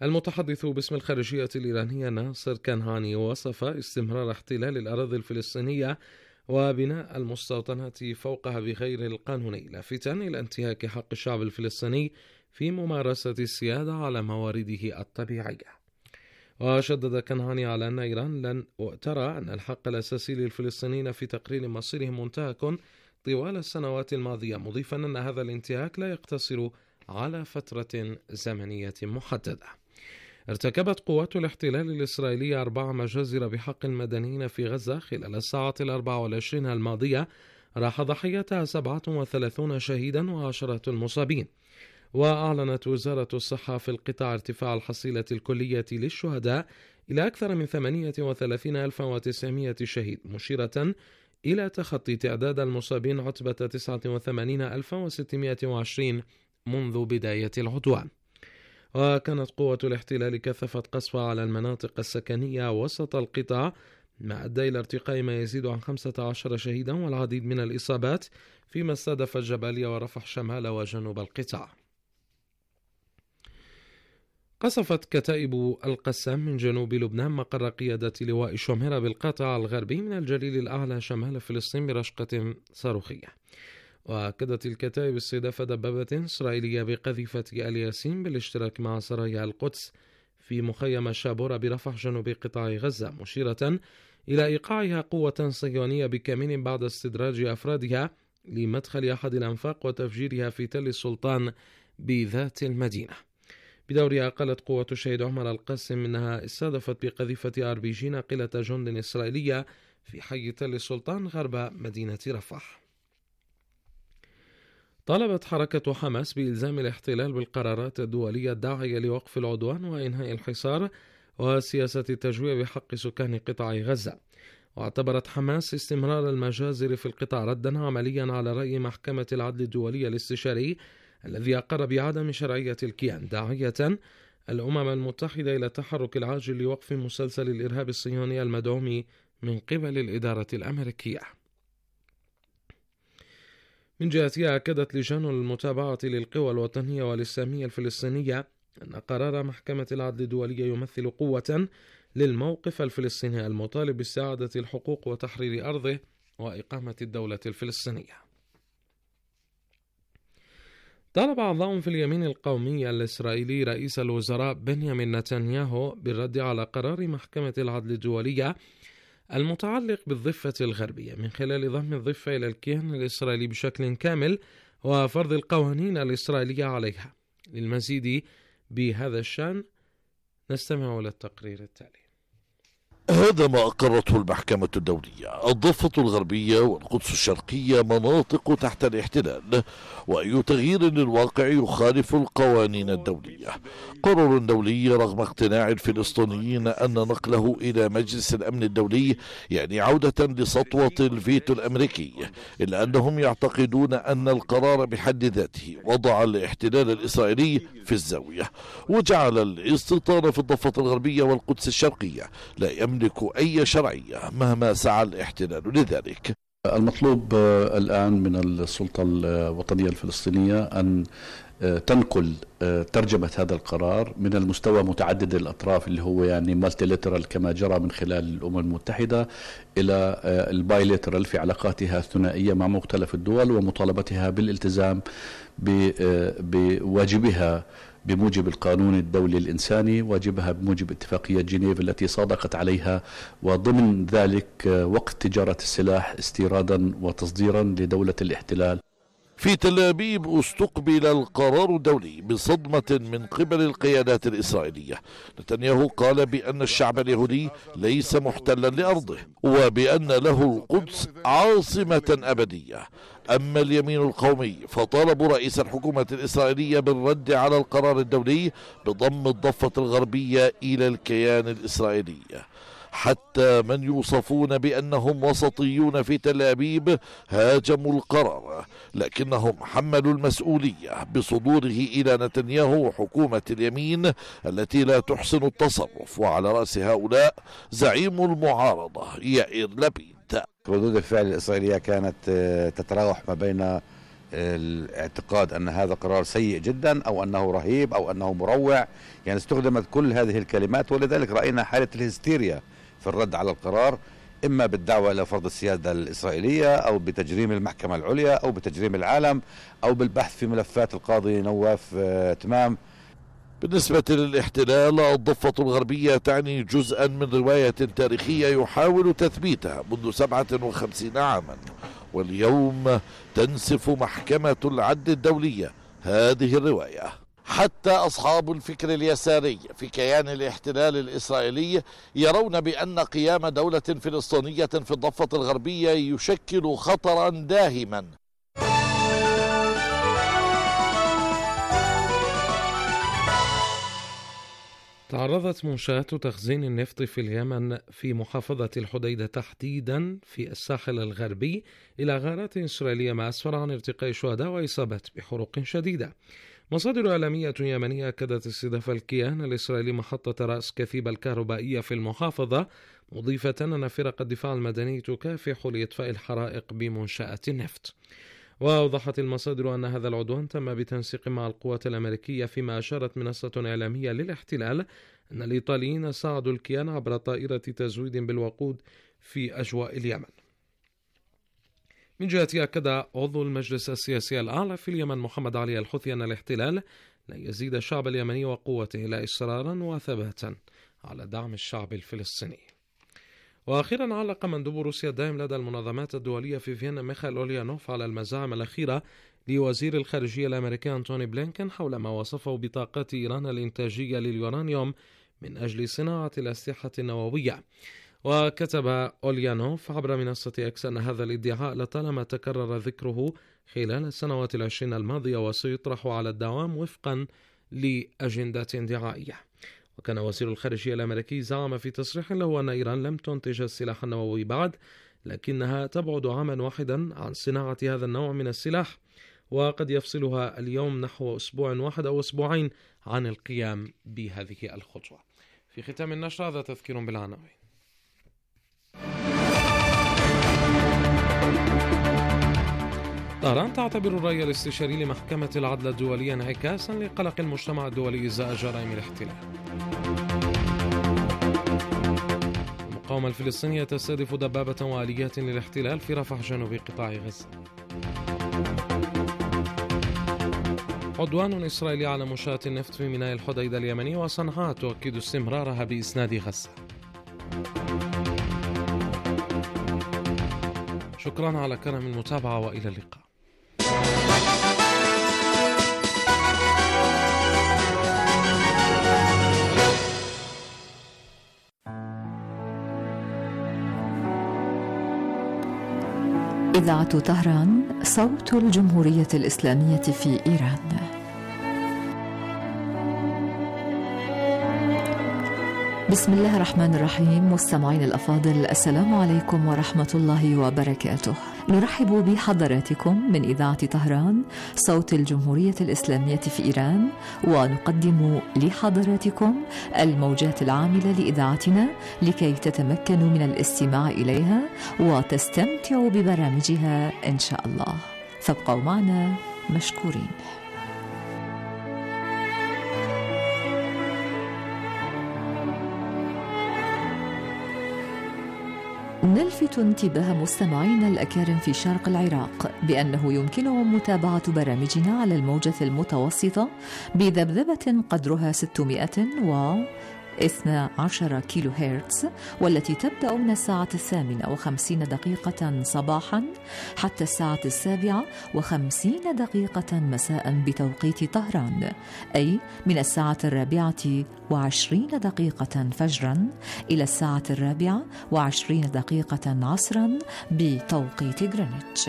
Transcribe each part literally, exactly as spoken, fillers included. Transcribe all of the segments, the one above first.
المتحدث باسم الخارجية الإيرانية ناصر كنهاني وصف استمرار احتلال الأراضي الفلسطينية وبناء المستوطنات فوقها بغير القانوني، لافتا إلى انتهاك حق الشعب الفلسطيني في ممارسة السيادة على موارده الطبيعية. وشدد كنهاني على أن إيران لن ترى أن الحق الأساسي للفلسطينيين في تقرير مصيرهم منتهك طوال السنوات الماضية، مضيفا أن هذا الانتهاك لا يقتصر على فترة زمنية محددة. ارتكبت قوات الاحتلال الإسرائيلية أربع مجازر بحق المدنيين في غزة خلال الساعة الأربع والعشرين الماضية، راح ضحيتها سبعة وثلاثون شهيدا وعشرة مصابين. وأعلنت وزارة الصحة في القطاع ارتفاع الحصيلة الكلية للشهداء إلى أكثر من ثمانية وثلاثين ألفا وتسعمائة شهيد، مشيرة إلى تخطي تعداد المصابين عتبة تسعة وثمانين ألفا وستمائة وعشرين منذ بداية العدوان. وكانت قوة الاحتلال كثفت قصفها على المناطق السكنية وسط القطاع، ما أدى إلى ارتقاء ما يزيد عن خمسة عشر شهيدا والعديد من الإصابات، فيما استهدف الجبالية ورفح شمال وجنوب القطاع. قصفت كتائب القسام من جنوب لبنان مقر قيادة لواء شمهرة بالقطاع الغربي من الجليل الأعلى شمال فلسطين برشقة صاروخية. وأكدت الكتائب استهداف دبابة إسرائيلية بقذيفة آل ياسين بالاشتراك مع سرايا القدس في مخيم شابورة برفح جنوب قطاع غزة، مشيرة إلى إيقاعها قوة صهيونية بكمين بعد استدراج أفرادها لمدخل أحد الأنفاق وتفجيرها في تل السلطان بذات المدينة. بدورها قالت قوة الشهيد عمر القاسم إنها استهدفت بقذيفة آر بي جي ناقلة جند إسرائيلية في حي تل السلطان غرب مدينة رفح. طالبت حركة حماس بإلزام الاحتلال بالقرارات الدولية الداعية لوقف العدوان وإنهاء الحصار وسياسة التجويع بحق سكان قطاع غزة. واعتبرت حماس استمرار المجازر في القطاع ردا عمليا على رأي محكمة العدل الدولية الاستشاري الذي أقر بعدم شرعية الكيان، داعية الأمم المتحدة إلى التحرك العاجل لوقف مسلسل الإرهاب الصهيوني المدعوم من قبل الإدارة الأمريكية. من جهتها أكدت لجان المتابعة للقوى الوطنية والإسلامية الفلسطينية أن قرار محكمة العدل الدولية يمثل قوة للموقف الفلسطيني المطالب باستعادة الحقوق وتحرير أرضه وإقامة الدولة الفلسطينية. طالب أعضاء في اليمين القومي الإسرائيلي رئيس الوزراء بنيامين نتنياهو بالرد على قرار محكمة العدل الدولية المتعلق بالضفة الغربية من خلال ضم الضفة إلى الكيان الإسرائيلي بشكل كامل وفرض القوانين الإسرائيلية عليها. للمزيد بهذا الشأن نستمع إلى التقرير التالي. هذا ما أقرته المحكمة الدولية. الضفة الغربية والقدس الشرقية مناطق تحت الاحتلال، وأي تغيير للواقع يخالف القوانين الدولية. قرار دولي رغم اقتناع الفلسطينيين أن نقله إلى مجلس الأمن الدولي يعني عودة لسطوة الفيتو الأمريكي، إلا أنهم يعتقدون أن القرار بحد ذاته وضع الاحتلال الإسرائيلي في الزاوية، وجعل الاستيطان في الضفة الغربية والقدس الشرقية لا يملك أي شرعية مهما سعى الاحتلال لذلك. المطلوب الآن من السلطة الوطنية الفلسطينية أن تنقل ترجمة هذا القرار من المستوى متعدد الأطراف اللي هو يعني مالتيليترال كما جرى من خلال الأمم المتحدة إلى البايليترال في علاقاتها الثنائية مع مختلف الدول، ومطالبتها بالالتزام بواجبها بموجب القانون الدولي الإنساني، واجبها بموجب اتفاقية جنيف التي صادقت عليها، وضمن ذلك وقت تجارة السلاح استيرادا وتصديرا لدولة الاحتلال. في تل أبيب استقبل القرار الدولي بصدمة من قبل القيادات الإسرائيلية. نتنياهو قال بأن الشعب اليهودي ليس محتلا لأرضه، وبأن له القدس عاصمة أبدية. أما اليمين القومي فطالبوا رئيس الحكومة الإسرائيلية بالرد على القرار الدولي بضم الضفة الغربية إلى الكيان الإسرائيلي. حتى من يوصفون بأنهم وسطيون في تل أبيب هاجموا القرار، لكنهم حملوا المسؤولية بصدوره إلى نتنياهو وحكومة اليمين التي لا تحسن التصرف، وعلى رأس هؤلاء زعيم المعارضة يائير لبيد. ردود الفعل الإسرائيلية كانت تتراوح ما بين الاعتقاد أن هذا قرار سيء جدا أو أنه رهيب أو أنه مروع. يعني استخدمت كل هذه الكلمات، ولذلك رأينا حالة الهستيريا في الرد على القرار، إما بالدعوة إلى فرض السيادة الإسرائيلية أو بتجريم المحكمة العليا أو بتجريم العالم أو بالبحث في ملفات القاضي نواف تمام. بالنسبة للاحتلال، الضفة الغربية تعني جزءا من رواية تاريخية يحاول تثبيتها منذ سبعة وخمسين عاما، واليوم تنسف محكمة العدل الدولية هذه الرواية. حتى أصحاب الفكر اليساري في كيان الاحتلال الإسرائيلي يرون بأن قيام دولة فلسطينية في الضفة الغربية يشكل خطرا داهما. تعرضت منشآت تخزين النفط في اليمن في محافظة الحديدة تحديدا في الساحل الغربي إلى غارات إسرائيلية، ما أسفر عن ارتقاء شهداء وإصابات بحروق شديدة. مصادر إعلامية يمنية أكدت استهداف الكيان الإسرائيلي محطة رأس كثيب الكهربائية في المحافظة، مضيفة أن فرق الدفاع المدني تكافح لإطفاء الحرائق بمنشآت النفط. وأوضحت المصادر أن هذا العدوان تم بتنسيق مع القوات الأمريكية، فيما أشارت منصة إعلامية للاحتلال أن الإيطاليين ساعدوا الكيان عبر طائرة تزويد بالوقود في أجواء اليمن. من جهته، أكد عضو المجلس السياسي الأعلى في اليمن محمد علي الحوثي أن الاحتلال لن يزيد الشعب اليمني وقوته إلا إصرارا وثباتا على دعم الشعب الفلسطيني. وأخيرا، علق مندوب روسيا الدائم لدى المنظمات الدولية في فيينا ميخائيل أوليانوف على المزاعم الأخيرة لوزير الخارجية الأمريكي أنتوني بلينكن حول ما وصفه بطاقات إيران الإنتاجية لليورانيوم من أجل صناعة الأسلحة النووية. وكتب أوليانوف عبر منصة إكس أن هذا الادعاء لطالما تكرر ذكره خلال السنوات العشرين الماضية وسيطرح على الدوام وفقا لأجندة دعائية. وكان وزير الخارجية الأمريكي زعم في تصريح له أن إيران لم تنتج السلاح النووي بعد، لكنها تبعد عاما واحدا عن صناعة هذا النوع من السلاح، وقد يفصلها اليوم نحو أسبوع واحد أو أسبوعين عن القيام بهذه الخطوة. في ختام النشر هذا تذكير بالعناوين. طهران تعتبر الرأي الاستشاري لمحكمة العدل الدولية انعكاسا لقلق المجتمع الدولي إزاء جرائم الاحتلال. المقاومة الفلسطينية تستهدف دبابة وآليات للاحتلال في رفح جنوب قطاع غزة. عدوان إسرائيلي على منشآة النفط في ميناء الحديدة اليمني، وصنعاء تؤكد استمرارها بإسناد غزة. شكرا على كرم المتابعة وإلى اللقاء. إذاعة طهران، صوت الجمهورية الإسلامية في إيران. بسم الله الرحمن الرحيم. مستمعين الأفاضل، السلام عليكم ورحمة الله وبركاته. نرحب بحضراتكم من إذاعة طهران، صوت الجمهورية الإسلامية في إيران، ونقدم لحضراتكم الموجات العاملة لإذاعتنا لكي تتمكنوا من الاستماع إليها وتستمتعوا ببرامجها إن شاء الله. فابقوا معنا مشكورين. نلفت انتباه مستمعينا الأكارم في شرق العراق بأنه يمكنهم متابعة برامجنا على الموجة المتوسطة بذبذبة قدرها ستمائة واثني عشر كيلو هرتز، والتي تبدأ من الساعة الثامنة وخمسين دقيقة صباحا حتى الساعة السابعة وخمسين دقيقة مساء بتوقيت طهران، أي من الساعة الرابعة وعشرين دقيقة فجرا إلى الساعة الرابعة وعشرين دقيقة عصرا بتوقيت غرينتش.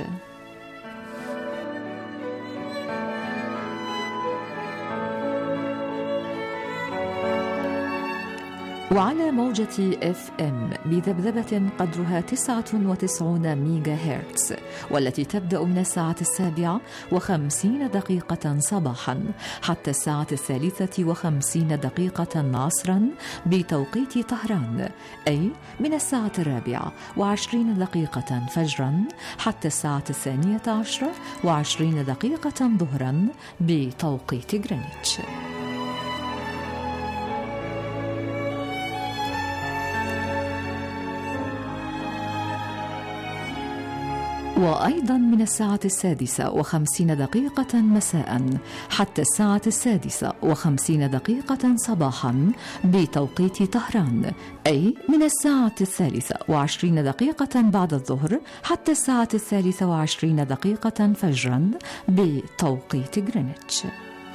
وعلى موجة اف ام بذبذبة قدرها تسعة وتسعين ميجا هرتز، والتي تبدأ من الساعة السابعة وخمسين دقيقة صباحا حتى الساعة الثالثة وخمسين دقيقة عصرا بتوقيت طهران، أي من الساعة الرابعة وعشرين دقيقة فجرا حتى الساعة الثانية عشرة وعشرين دقيقة ظهرا بتوقيت غرينتش. وأيضا من الساعة السادسة وخمسين دقيقة مساء حتى الساعة السادسة وخمسين دقيقة صباحا بتوقيت طهران، أي من الساعة الثالثة وعشرين دقيقة بعد الظهر حتى الساعة الثالثة وعشرين دقيقة فجرا بتوقيت غرينتش.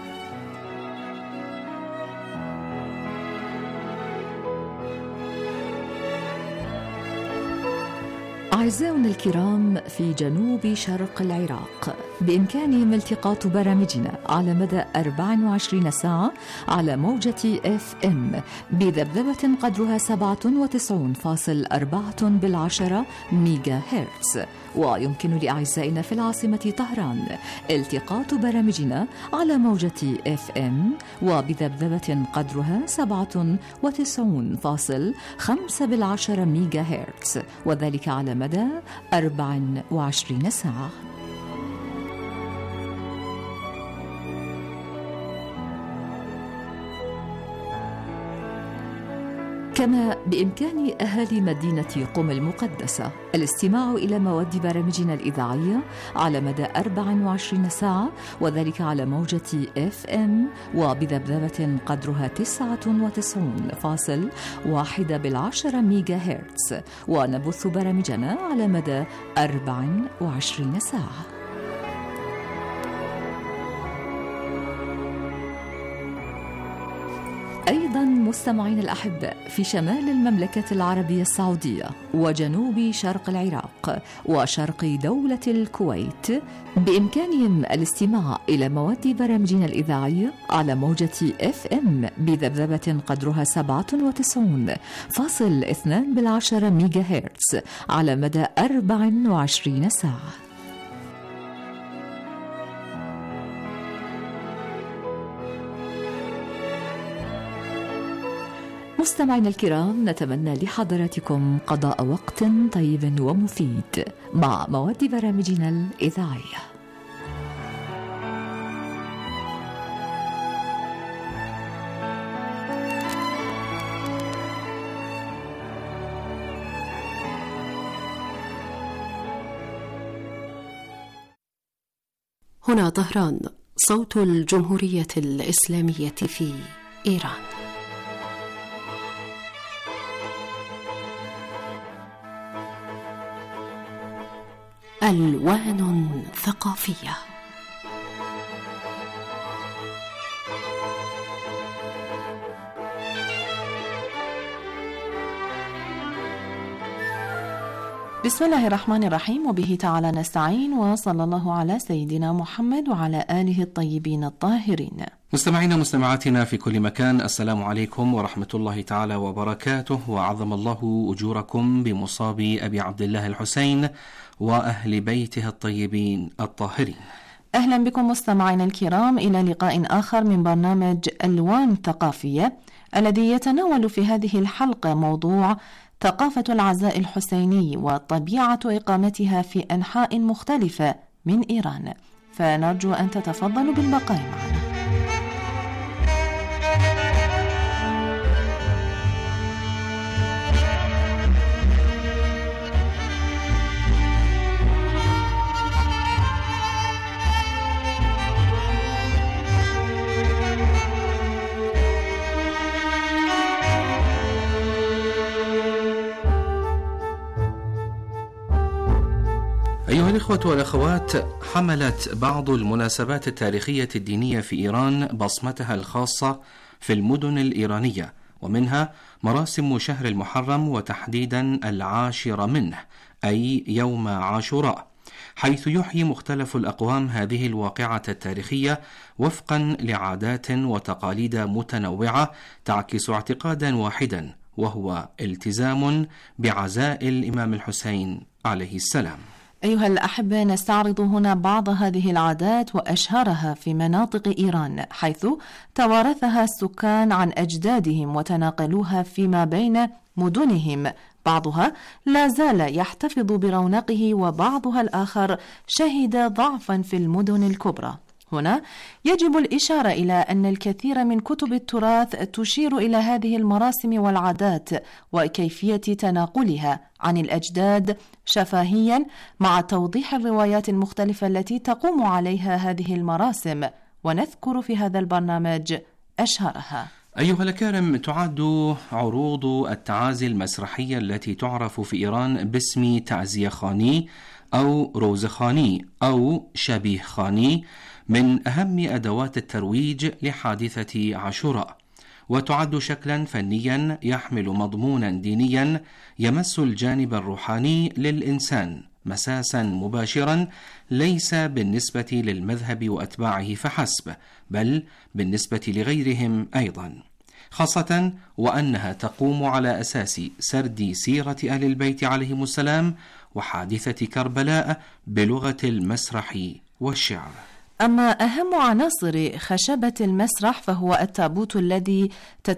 أعزائنا الكرام في جنوب شرق العراق، بإمكانهم التقاط برامجنا على مدى أربع وعشرين ساعة على موجة اف ام بذبذبة قدرها سبعة وتسعين فاصلة أربعة بالعشرة ميجا هرتز. ويمكن لأعزائنا في العاصمة طهران التقاط برامجنا على موجة اف ام وبذبذبة قدرها سبعة وتسعين فاصلة خمسة بالعشرة ميجا هرتز، وذلك على مدى أربع وعشرين ساعة. كما بإمكان أهالي مدينة قم المقدسة الاستماع إلى مواد برامجنا الإذاعية على مدى أربع وعشرين ساعة، وذلك على موجة اف ام وبذبذبة قدرها تسعة وتسعين فاصلة واحد بالعشرة ميجا هرتز، ونبث برامجنا على مدى أربع وعشرين ساعة. أيضا مستمعين الأحباء في شمال المملكة العربية السعودية وجنوب شرق العراق وشرق دولة الكويت، بإمكانهم الاستماع إلى مواد برامجنا الإذاعية على موجة اف ام بذبذبة قدرها سبعة وتسعين فاصلة اثنين بالعشرة ميجا هرتز على مدى أربع وعشرين ساعة. مستمعينا الكرام، نتمنى لحضراتكم قضاء وقت طيب ومفيد مع مواد برامجنا الإذاعية. هنا طهران، صوت الجمهورية الإسلامية في إيران. ألوان ثقافية. بسم الله الرحمن الرحيم، وبه تعالى نستعين، وصلى الله على سيدنا محمد وعلى آله الطيبين الطاهرين. مستمعينا مستمعاتنا في كل مكان، السلام عليكم ورحمة الله تعالى وبركاته، وعظم الله أجوركم بمصاب أبي عبد الله الحسين وأهل بيته الطيبين الطاهرين. أهلا بكم مستمعينا الكرام إلى لقاء آخر من برنامج ألوان ثقافية، الذي يتناول في هذه الحلقة موضوع ثقافة العزاء الحسيني وطبيعة إقامتها في أنحاء مختلفة من إيران، فنرجو أن تتفضلوا بالبقاء معنا. أيها الإخوة والأخوات، حملت بعض المناسبات التاريخية الدينية في إيران بصمتها الخاصة في المدن الإيرانية، ومنها مراسم شهر المحرم، وتحديدا العاشر منه أي يوم عاشوراء، حيث يحيي مختلف الأقوام هذه الواقعة التاريخية وفقا لعادات وتقاليد متنوعة تعكس اعتقادا واحدا، وهو التزام بعزاء الإمام الحسين عليه السلام. أيها الأحبة، نستعرض هنا بعض هذه العادات وأشهرها في مناطق إيران، حيث توارثها السكان عن أجدادهم وتناقلوها فيما بين مدنهم. بعضها لا زال يحتفظ برونقه، وبعضها الآخر شهد ضعفا في المدن الكبرى. هنا يجب الإشارة إلى أن الكثير من كتب التراث تشير إلى هذه المراسم والعادات وكيفية تناقلها عن الأجداد شفاهيا، مع توضيح الروايات المختلفة التي تقوم عليها هذه المراسم، ونذكر في هذا البرنامج أشهرها. أيها الأكارم، تعد عروض التعازي المسرحية التي تعرف في إيران باسم تعزية خاني أو روز خاني أو شبيه خاني من أهم أدوات الترويج لحادثة عاشوراء، وتعد شكلا فنيا يحمل مضمونا دينيا يمس الجانب الروحاني للإنسان مساسا مباشرا، ليس بالنسبة للمذهب وأتباعه فحسب، بل بالنسبة لغيرهم أيضا، خاصة وأنها تقوم على أساس سرد سيرة أهل البيت عليهم السلام وحادثة كربلاء بلغة المسرح والشعر. أما أهم عناصر خشبة المسرح فهو التابوت الذي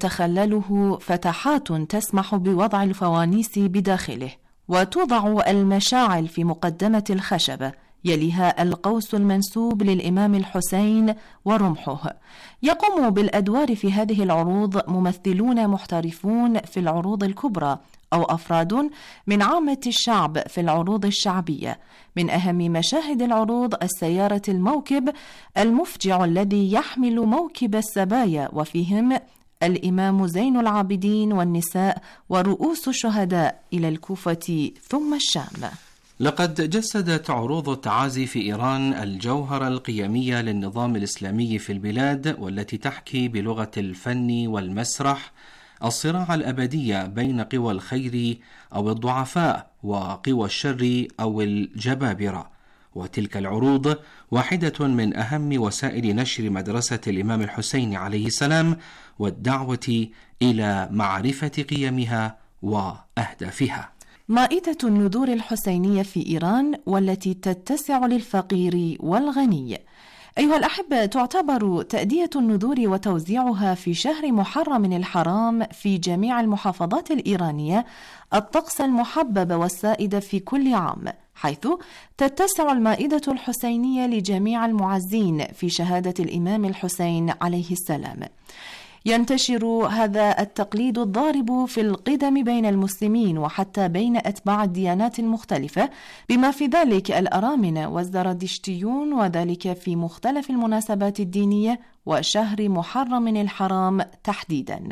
تتخلله فتحات تسمح بوضع الفوانيس بداخله، وتوضع المشاعل في مقدمة الخشبة، يليها القوس المنسوب للإمام الحسين ورمحه. يقوم بالأدوار في هذه العروض ممثلون محترفون في العروض الكبرى أو أفراد من عامة الشعب في العروض الشعبية. من أهم مشاهد العروض السيارة الموكب المفجع الذي يحمل موكب السبايا، وفيهم الإمام زين العابدين والنساء ورؤوس الشهداء إلى الكوفة ثم الشام. لقد جسدت عروض التعازي في إيران الجوهر القيمي للنظام الإسلامي في البلاد، والتي تحكي بلغة الفن والمسرح الصراع الأبدي بين قوى الخير أو الضعفاء وقوى الشر أو الجبابرة. وتلك العروض واحدة من أهم وسائل نشر مدرسة الإمام الحسين عليه السلام والدعوة إلى معرفة قيمها وأهدافها. مائدة النذور الحسينية في إيران، والتي تتسع للفقير والغني. أيها الأحبة، تعتبر تأدية النذور وتوزيعها في شهر محرم الحرام في جميع المحافظات الإيرانية الطقس المحبب والسائد في كل عام، حيث تتسع المائدة الحسينية لجميع المعزين في شهادة الإمام الحسين عليه السلام. ينتشر هذا التقليد الضارب في القدم بين المسلمين وحتى بين أتباع الديانات المختلفة، بما في ذلك الأرامنة والزردشتيون، وذلك في مختلف المناسبات الدينية وشهر محرم الحرام تحديدا.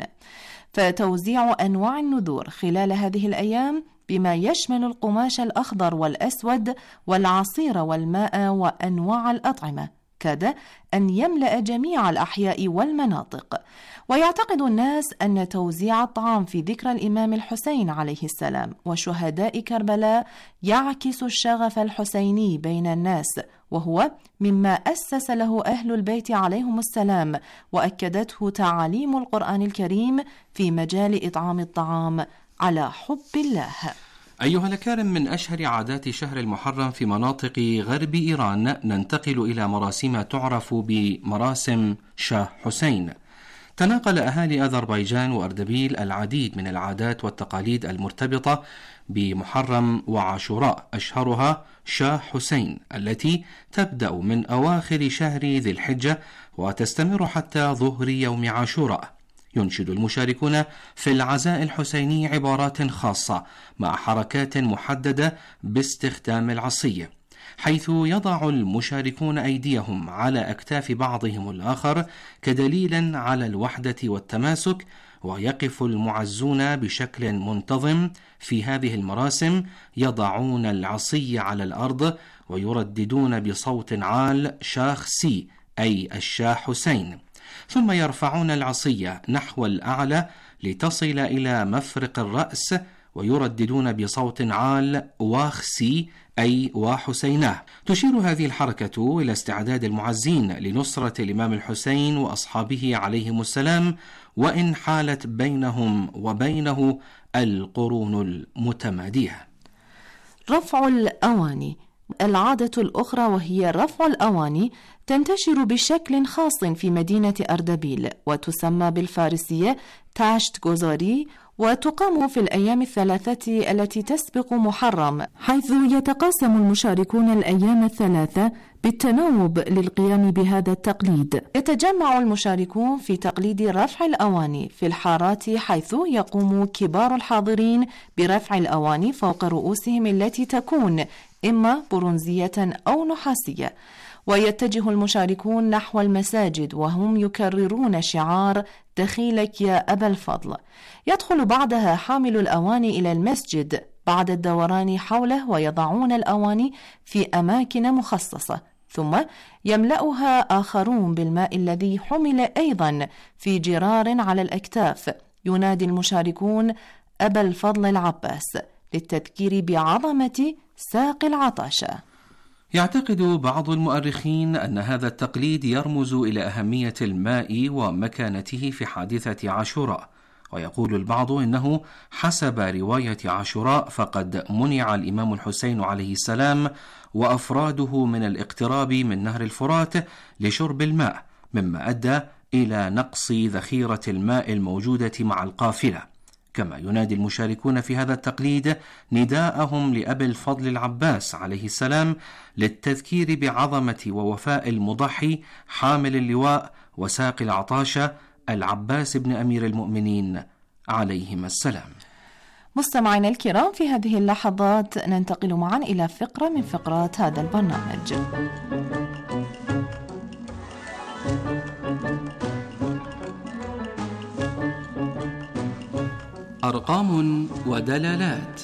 فتوزيع أنواع النذور خلال هذه الأيام بما يشمل القماش الأخضر والأسود والعصير والماء وأنواع الأطعمة كاد أن يملأ جميع الأحياء والمناطق. ويعتقد الناس أن توزيع الطعام في ذكرى الإمام الحسين عليه السلام وشهداء كربلاء يعكس الشغف الحسيني بين الناس، وهو مما أسس له أهل البيت عليهم السلام، وأكدته تعاليم القرآن الكريم في مجال إطعام الطعام على حب الله. أيها الأكارم، من أشهر عادات شهر المحرم في مناطق غرب إيران ننتقل إلى مراسم تعرف بمراسم شاه حسين. تناقل أهالي أذربيجان وأردبيل العديد من العادات والتقاليد المرتبطة بمحرم وعاشوراء، أشهرها شاه حسين التي تبدأ من أواخر شهر ذي الحجة وتستمر حتى ظهر يوم عاشوراء. ينشد المشاركون في العزاء الحسيني عبارات خاصة مع حركات محددة باستخدام العصي، حيث يضع المشاركون أيديهم على أكتاف بعضهم الآخر كدليل على الوحدة والتماسك، ويقف المعزون بشكل منتظم في هذه المراسم يضعون العصي على الأرض ويرددون بصوت عال شاخ سي أي الشاه حسين، ثم يرفعون العصي نحو الأعلى لتصل إلى مفرق الرأس ويرددون بصوت عال واخسي أي وحسيناه. تشير هذه الحركة إلى استعداد المعزين لنصرة الإمام الحسين وأصحابه عليهم السلام وإن حالت بينهم وبينه القرون المتمادية. رفع الأواني. العادة الأخرى وهي رفع الأواني تنتشر بشكل خاص في مدينة أردبيل، وتسمى بالفارسية تاشت جوزاري، وتقام في الأيام الثلاثة التي تسبق محرم، حيث يتقاسم المشاركون الأيام الثلاثة بالتناوب للقيام بهذا التقليد. يتجمع المشاركون في تقليد رفع الأواني في الحارات، حيث يقوم كبار الحاضرين برفع الأواني فوق رؤوسهم التي تكون إما برونزية أو نحاسية، ويتجه المشاركون نحو المساجد وهم يكررون شعار دخيلك يا أبا الفضل. يدخل بعدها حامل الأواني إلى المسجد بعد الدوران حوله، ويضعون الأواني في أماكن مخصصة، ثم يملأها آخرون بالماء الذي حمل أيضا في جرار على الأكتاف. ينادي المشاركون أبا الفضل العباس للتذكير بعظمة ساق العطاشة. يعتقد بعض المؤرخين أن هذا التقليد يرمز إلى أهمية الماء ومكانته في حادثة عاشوراء، ويقول البعض إنه حسب رواية عاشوراء فقد منع الإمام الحسين عليه السلام وأفراده من الاقتراب من نهر الفرات لشرب الماء، مما أدى إلى نقص ذخيرة الماء الموجودة مع القافلة. كما ينادي المشاركون في هذا التقليد نداءهم لأبي الفضل العباس عليه السلام للتذكير بعظمة ووفاء المضحي حامل اللواء وساق العطاشة العباس بن أمير المؤمنين عليهما السلام. مستمعينا الكرام، في هذه اللحظات ننتقل معا إلى فقرة من فقرات هذا البرنامج. أرقام ودلالات.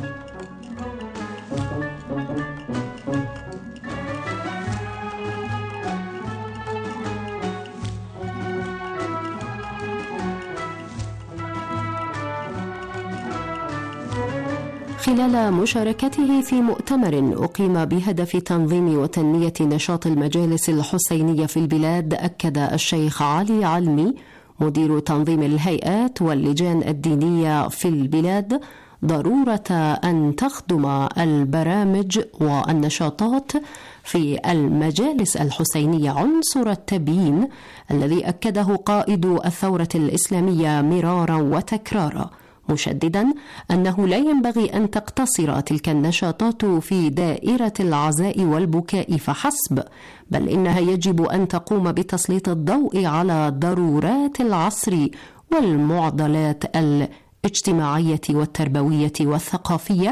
خلال مشاركته في مؤتمر أقيم بهدف تنظيم وتنمية نشاط المجالس الحسينية في البلاد، أكد الشيخ علي علمي مدير تنظيم الهيئات واللجان الدينية في البلاد ضرورة أن تخدم البرامج والنشاطات في المجالس الحسينية عنصر التبيين الذي أكده قائد الثورة الإسلامية مرارا وتكرارا، مشددا أنه لا ينبغي أن تقتصر تلك النشاطات في دائرة العزاء والبكاء فحسب، بل إنها يجب أن تقوم بتسليط الضوء على ضرورات العصر والمعضلات الاجتماعية والتربوية والثقافية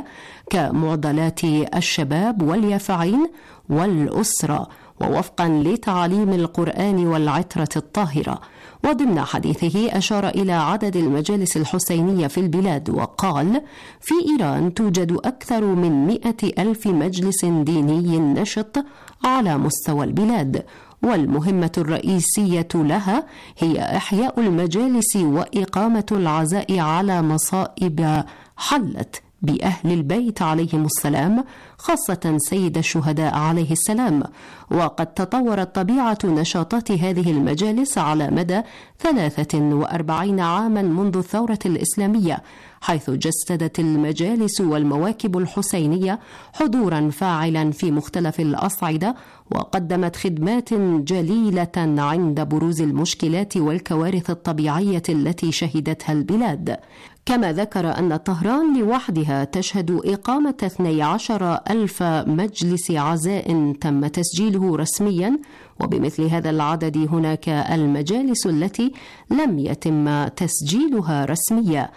كمعضلات الشباب واليافعين والأسرة، ووفقا لتعاليم القرآن والعترة الطاهرة. وضمن حديثه أشار إلى عدد المجالس الحسينية في البلاد وقال: في إيران توجد أكثر من مئة ألف مجلس ديني نشط على مستوى البلاد، والمهمة الرئيسية لها هي إحياء المجالس وإقامة العزاء على مصائب حلت بأهل البيت عليهم السلام، خاصة سيد الشهداء عليه السلام. وقد تطورت طبيعة نشاطات هذه المجالس على مدى ثلاثة وأربعين عاما منذ الثورة الإسلامية، حيث جسدت المجالس والمواكب الحسينية حضورا فاعلا في مختلف الأصعدة، وقدمت خدمات جليلة عند بروز المشكلات والكوارث الطبيعية التي شهدتها البلاد. كما ذكر أن طهران لوحدها تشهد إقامة اثني عشر ألف مجلس عزاء تم تسجيله رسميا، وبمثل هذا العدد هناك المجالس التي لم يتم تسجيلها رسميا،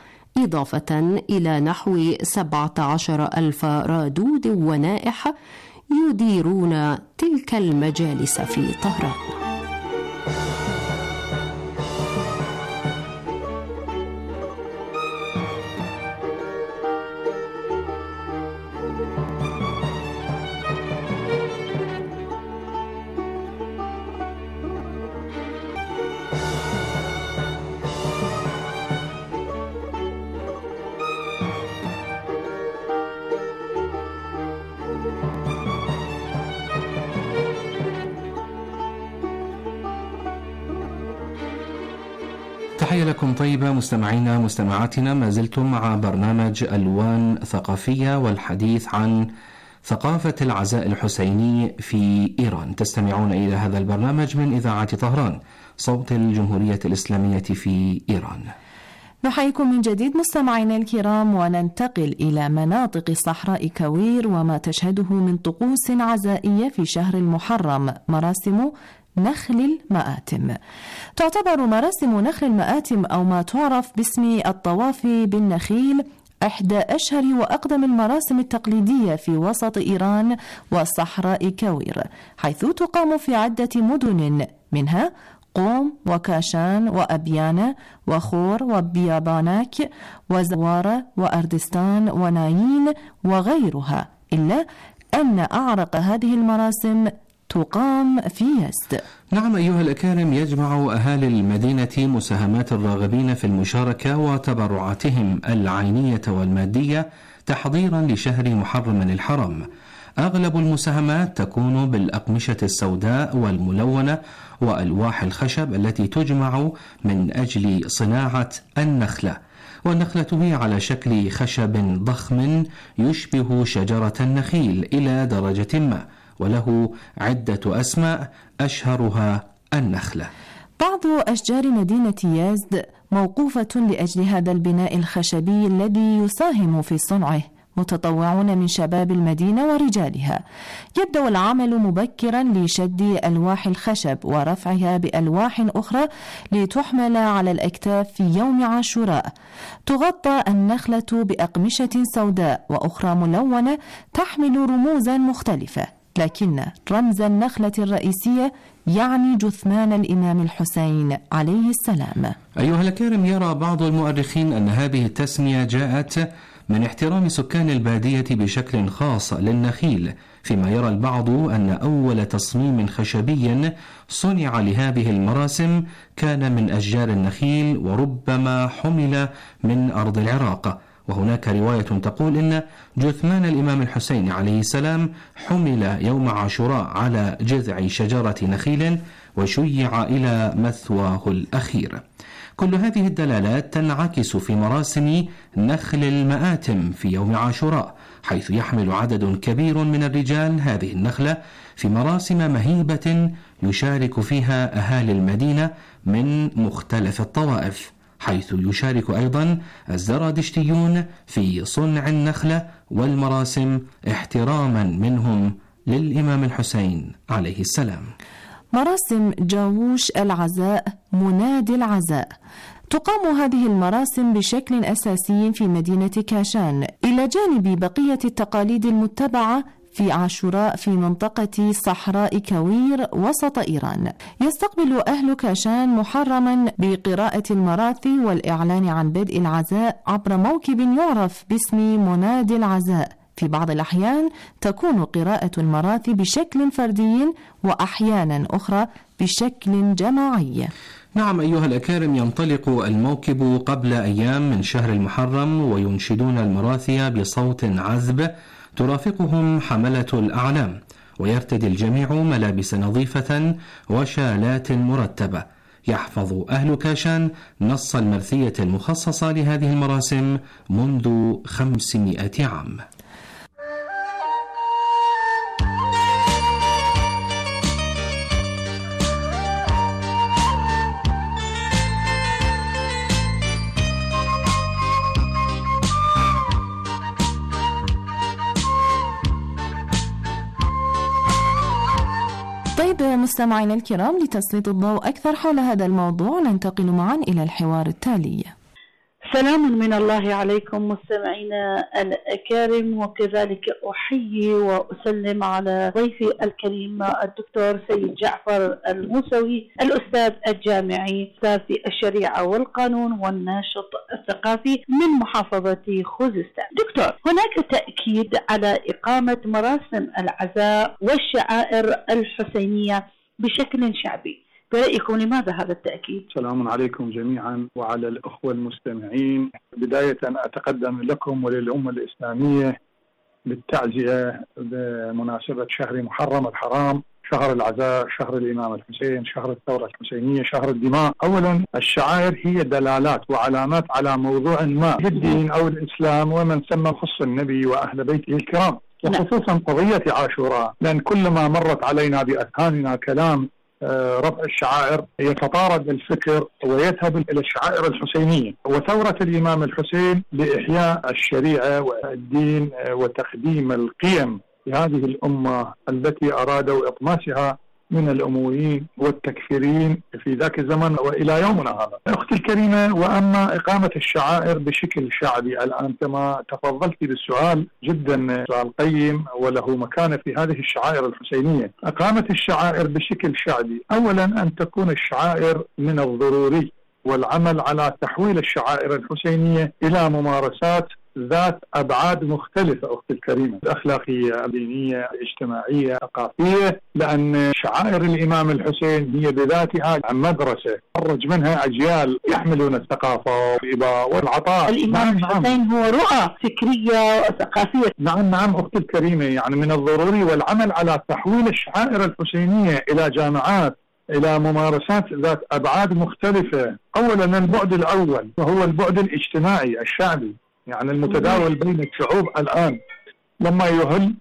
إضافة إلى نحو سبعة عشر ألف رادود ونائح يديرون تلك المجالس في طهران. تحية لكم طيبة مستمعينا مستمعاتنا، ما زلتم مع برنامج ألوان ثقافية والحديث عن ثقافة العزاء الحسيني في إيران. تستمعون إلى هذا البرنامج من إذاعة طهران، صوت الجمهورية الإسلامية في إيران. نحييكم من جديد مستمعينا الكرام، وننتقل إلى مناطق صحراء كوير وما تشهده من طقوس عزائية في شهر المحرم، مراسم نخل المآتم. تعتبر مراسم نخل المآتم أو ما تعرف باسم الطواف بالنخيل إحدى أشهر وأقدم المراسم التقليدية في وسط إيران وصحراء كوير، حيث تقام في عدة مدن، منها قوم وكاشان وأبيانة وخور وبياباناك وزوارة وأردستان ونايين وغيرها، إلا أن أعرق هذه المراسم تقام في يزد. نعم أيها الأكارم، يجمع أهالي المدينة مساهمات الراغبين في المشاركة وتبرعاتهم العينية والمادية تحضيرا لشهر محرم الحرام. أغلب المساهمات تكون بالأقمشة السوداء والملونة وألواح الخشب التي تجمع من أجل صناعة النخلة، والنخلة هي على شكل خشب ضخم يشبه شجرة النخيل إلى درجة ما، وله عدة أسماء أشهرها النخلة. بعض أشجار مدينة يزد موقوفة لأجل هذا البناء الخشبي الذي يساهم في صنعه متطوعون من شباب المدينة ورجالها. يبدأ العمل مبكرا لشد ألواح الخشب ورفعها بألواح أخرى لتحمل على الأكتاف في يوم عاشوراء. تغطى النخلة بأقمشة سوداء وأخرى ملونة تحمل رموزا مختلفة، لكن رمز النخلة الرئيسية يعني جثمان الإمام الحسين عليه السلام. أيها الكرام، يرى بعض المؤرخين أن هذه التسمية جاءت من احترام سكان البادية بشكل خاص للنخيل، فيما يرى البعض أن أول تصميم خشبي صنع لهذه المراسم كان من أشجار النخيل وربما حمل من أرض العراق. وهناك رواية تقول إن جثمان الإمام الحسين عليه السلام حمل يوم عاشوراء على جذع شجرة نخيل وشيع إلى مثواه الأخير. كل هذه الدلالات تنعكس في مراسم نخل المآتم في يوم عاشوراء، حيث يحمل عدد كبير من الرجال هذه النخلة في مراسم مهيبة يشارك فيها أهالي المدينة من مختلف الطوائف، حيث يشارك أيضا الزرادشتيون في صنع النخلة والمراسم احتراما منهم للإمام الحسين عليه السلام. مراسم جاووش العزاء، منادي العزاء. تقام هذه المراسم بشكل أساسي في مدينة كاشان، إلى جانب بقية التقاليد المتبعة في عاشوراء في منطقة صحراء كوير وسط إيران. يستقبل أهل كاشان محرما بقراءة المراثي والإعلان عن بدء العزاء عبر موكب يعرف باسم منادي العزاء. في بعض الأحيان تكون قراءة المراثي بشكل فردي وأحيانا أخرى بشكل جماعي. نعم أيها الأكارم، ينطلق الموكب قبل أيام من شهر المحرم وينشدون المراثي بصوت عذب ترافقهم حملة الأعلام، ويرتدي الجميع ملابس نظيفة وشالات مرتبة. يحفظ أهل كاشان نص المرثية المخصصة لهذه المراسم منذ خمسمائة عام. طيب مستمعينا الكرام، لتسليط الضوء أكثر حول هذا الموضوع ننتقل معا إلى الحوار التالي. سلام من الله عليكم مستمعينا الأكارم، وكذلك أحيي وأسلم على ضيفي الكريم الدكتور سيد جعفر الموسوي، الأستاذ الجامعي، أستاذ في الشريعة والقانون والناشط الثقافي من محافظة خوزستان. دكتور، هناك تأكيد على إقامة مراسم العزاء والشعائر الحسينية بشكل شعبي، برأيكم لماذا هذا التأكيد؟ السلام عليكم جميعا وعلى الأخوة المستمعين. بداية أتقدم لكم وللأمة الإسلامية بالتعزية بمناسبة شهر محرم الحرام، شهر العزاء، شهر الإمام الحسين، شهر الثورة الحسينية، شهر الدماء. أولا الشعائر هي دلالات وعلامات على موضوع ما في الدين أو الإسلام ومن سمى خص النبي وأهل بيته الكرام، وخصوصا قضية عاشوراء، لأن كلما مرت علينا بأذهاننا كلام رفع الشعائر يتطارد الفكر ويذهب إلى الشعائر الحسينية. وثورة الإمام الحسين لإحياء الشريعة والدين وتقديم القيم لهذه الأمة التي أرادوا إطماسها من الأمويين والتكفيرين في ذاك الزمن وإلى يومنا هذا. أختي الكريمة، وأما إقامة الشعائر بشكل شعبي الآن كما تفضلت بالسؤال، جدا سؤال قيم وله مكانة في هذه الشعائر الحسينية. إقامة الشعائر بشكل شعبي، أولا أن تكون الشعائر من الضروري والعمل على تحويل الشعائر الحسينية إلى ممارسات ذات أبعاد مختلفة أختي الكريمة، أخلاقية، دينية، اجتماعية، ثقافية، لأن شعائر الإمام الحسين هي بذاتها مدرسة خرج منها أجيال يحملون الثقافة والإباء والعطاء. الإمام الحسين هو رؤى فكرية وثقافية. نعم نعم أختي الكريمة، يعني من الضروري والعمل على تحويل الشعائر الحسينية إلى جامعات، إلى ممارسات ذات أبعاد مختلفة. أولا البعد الأول وهو البعد الاجتماعي الشعبي، يعني المتداول بين الشعوب الآن. لما يهل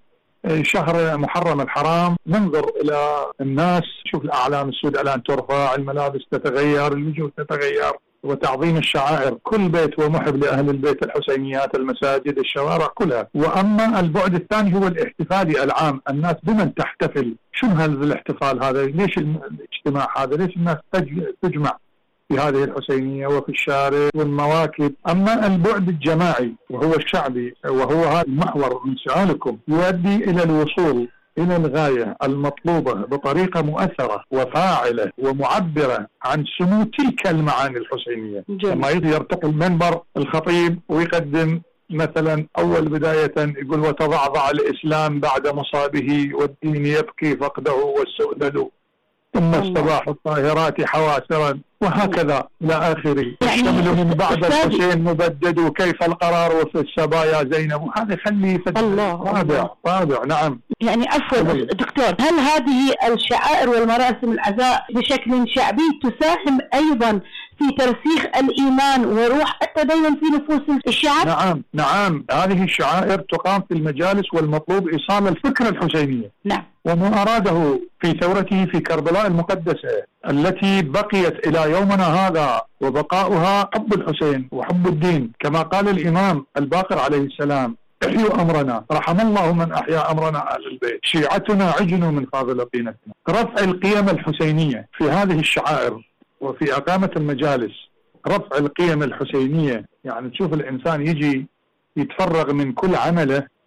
شهر محرم الحرام ننظر إلى الناس، شوف الأعلام السوداء الآن ترفع، الملابس تتغير، الوجوه تتغير، وتعظيم الشعائر. كل بيت ومحب لأهل البيت، الحسينيات، المساجد، الشوارع كلها. وأما البعد الثاني هو الاحتفالي العام، الناس بمن تحتفل، شنو هذا الاحتفال هذا، ليش الاجتماع هذا، ليش الناس تجمع في هذه الحسينية وفي الشارع والمواكب. أما البعد الجماعي وهو الشعبي، وهو هذا المحور من سؤالكم، يؤدي إلى الوصول إلى الغاية المطلوبة بطريقة مؤثرة وفاعلة ومعبرة عن سمو تلك المعاني الحسينية. لما يرتقي المنبر الخطيب ويقدم مثلا أول بداية يقول: وتضعضع الإسلام بعد مصابه والدين يبكي فقده والسؤدد، ثم الصباح الطاهرات حواسرا، وهكذا إلى آخره. يشتمل من بعد الحسين مبدد، وكيف القرار وفي السبايا زينب، وهذا يخلي رابع رابع. نعم يعني عفوا دكتور، هل هذه الشعائر والمراسم العزاء بشكل شعبي تساهم أيضا في ترسيخ الإيمان وروح التدين في نفوس الشعب؟ نعم نعم، هذه الشعائر تقام في المجالس والمطلوب إيصال الفكرة الحسينية. نعم. وما أراده في ثورته في كربلاء المقدسة التي بقيت إلى يومنا هذا، وبقاؤها حب الحسين وحب الدين، كما قال الإمام الباقر عليه السلام: احيوا أمرنا، رحم الله من أحيا أمرنا أهل البيت، شيعتنا عجن من فاضل قينتنا. رفع القيم الحسينية في هذه الشعائر وفي إقامة المجالس، رفع القيم الحسينية، يعني تشوف الإنسان يجي يتفرغ من كل عمله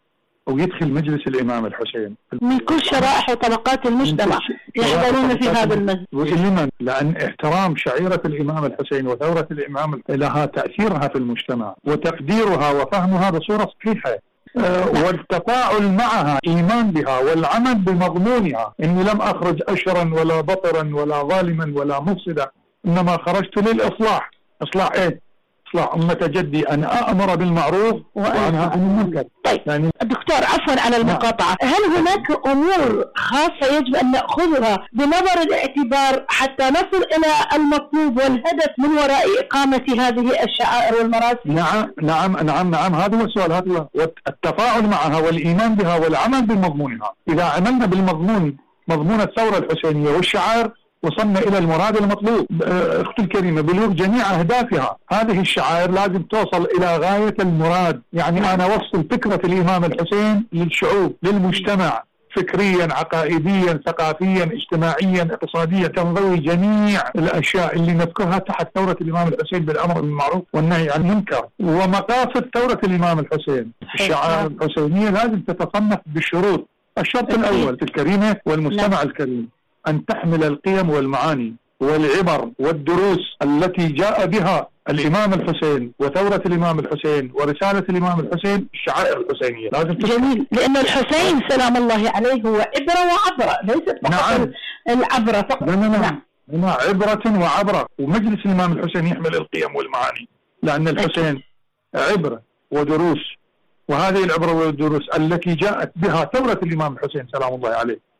ويدخل مجلس الإمام الحسين من كل شرائح وطبقات المجتمع يحضرون في هذا المجلس. ولمن؟ لأن احترام شعيرة الإمام الحسين وثورة الإمام لها تأثيرها في المجتمع، وتقديرها وفهمها بصورة صحيحة، أه والتفاعل معها، إيمان بها والعمل بمضمونها. إني لم أخرج أشرا ولا بطرا ولا ظالما ولا مفسدا، إنما خرجت للإصلاح. إصلاح إيه؟ إصلاح أمة جدي، أن أأمر بالمعروف وأنهى عن المنكر. طيب يعني دكتور، عفوا على المقاطعة، هل هناك أمور خاصة يجب أن نأخذها بنظر الاعتبار حتى نصل إلى المطلوب والهدف من وراء إقامة هذه الشعائر والمراسم؟ نعم نعم نعم نعم هذا هو السؤال، هذا هو التفاعل معها والإيمان بها والعمل بمضمونها. إذا عملنا بالمضمون، مضمون الثورة الحسينية والشعائر، وصلنا إلى المراد المطلوب. أختي الكريمة، بلوغ جميع أهدافها. هذه الشعائر لازم توصل إلى غاية المراد، يعني أنا وصل فكرة الإمام الحسين للشعوب، للمجتمع، فكريا، عقائديا، ثقافيا، اجتماعيا، اقتصاديا، تنضوي جميع الأشياء اللي نذكرها تحت ثورة الإمام الحسين بالأمر بالمعروف والنهي عن المنكر. ومقاصد ثورة الإمام الحسين، الشعائر الحسينية لازم تتصنف بشروط. الشرط الأول في الكريمة والمجتمع الكريم أن تحمل القيم والمعاني والعبر والدروس التي جاء بها الإمام الحسين وثورة الإمام الحسين ورسالة الإمام الحسين، الشعائر الحسينية لازم تحمل. جميل، لأن الحسين سلام الله عليه هو عبرة وعبرة، ليست فقط نعم. العبرة فقط. نعم نعم نعم عبرة وعبرة. ومجلس الإمام الحسين يحمل القيم والمعاني، لأن الحسين عبرة ودروس، وهذه العبرة والدروس التي جاءت بها ثورة الإمام الحسين سلام الله عليه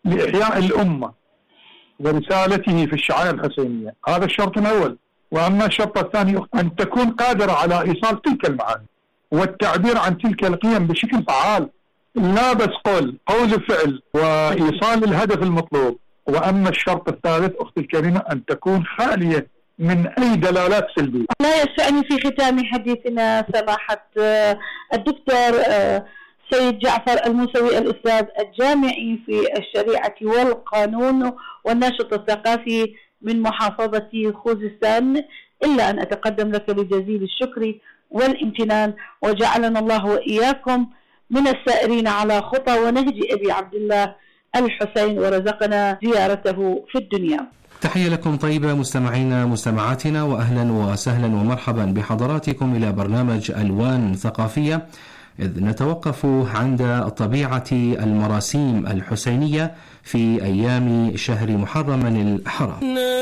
لإحياء الأمة ورسالته في الشعائر الحسينية. هذا الشرط الأول. وأما الشرط الثاني أن تكون قادرة على إيصال تلك المعاني والتعبير عن تلك القيم بشكل فعال، لا بس قول قول فعل وإيصال الهدف المطلوب. وأما الشرط الثالث أختي الكريمة أن تكون خالية من أي دلالات سلبية. لا يسعني في ختام حديثنا سماحة الدكتور سيد جعفر الموسوي، الأستاذ الجامعي في الشريعة والقانون والناشط الثقافي من محافظة خوزستان، إلا أن أتقدم لك بجزيل الشكر والامتنان، وجعلنا الله وإياكم من السائرين على خطى ونهج أبي عبد الله الحسين ورزقنا زيارته في الدنيا. تحية لكم طيبة مستمعينا مستمعاتنا، وأهلا وسهلا ومرحبا بحضراتكم إلى برنامج ألوان ثقافية، إذ نتوقف عند طبيعة المراسيم الحسينية في أيام شهر محرم الحرام.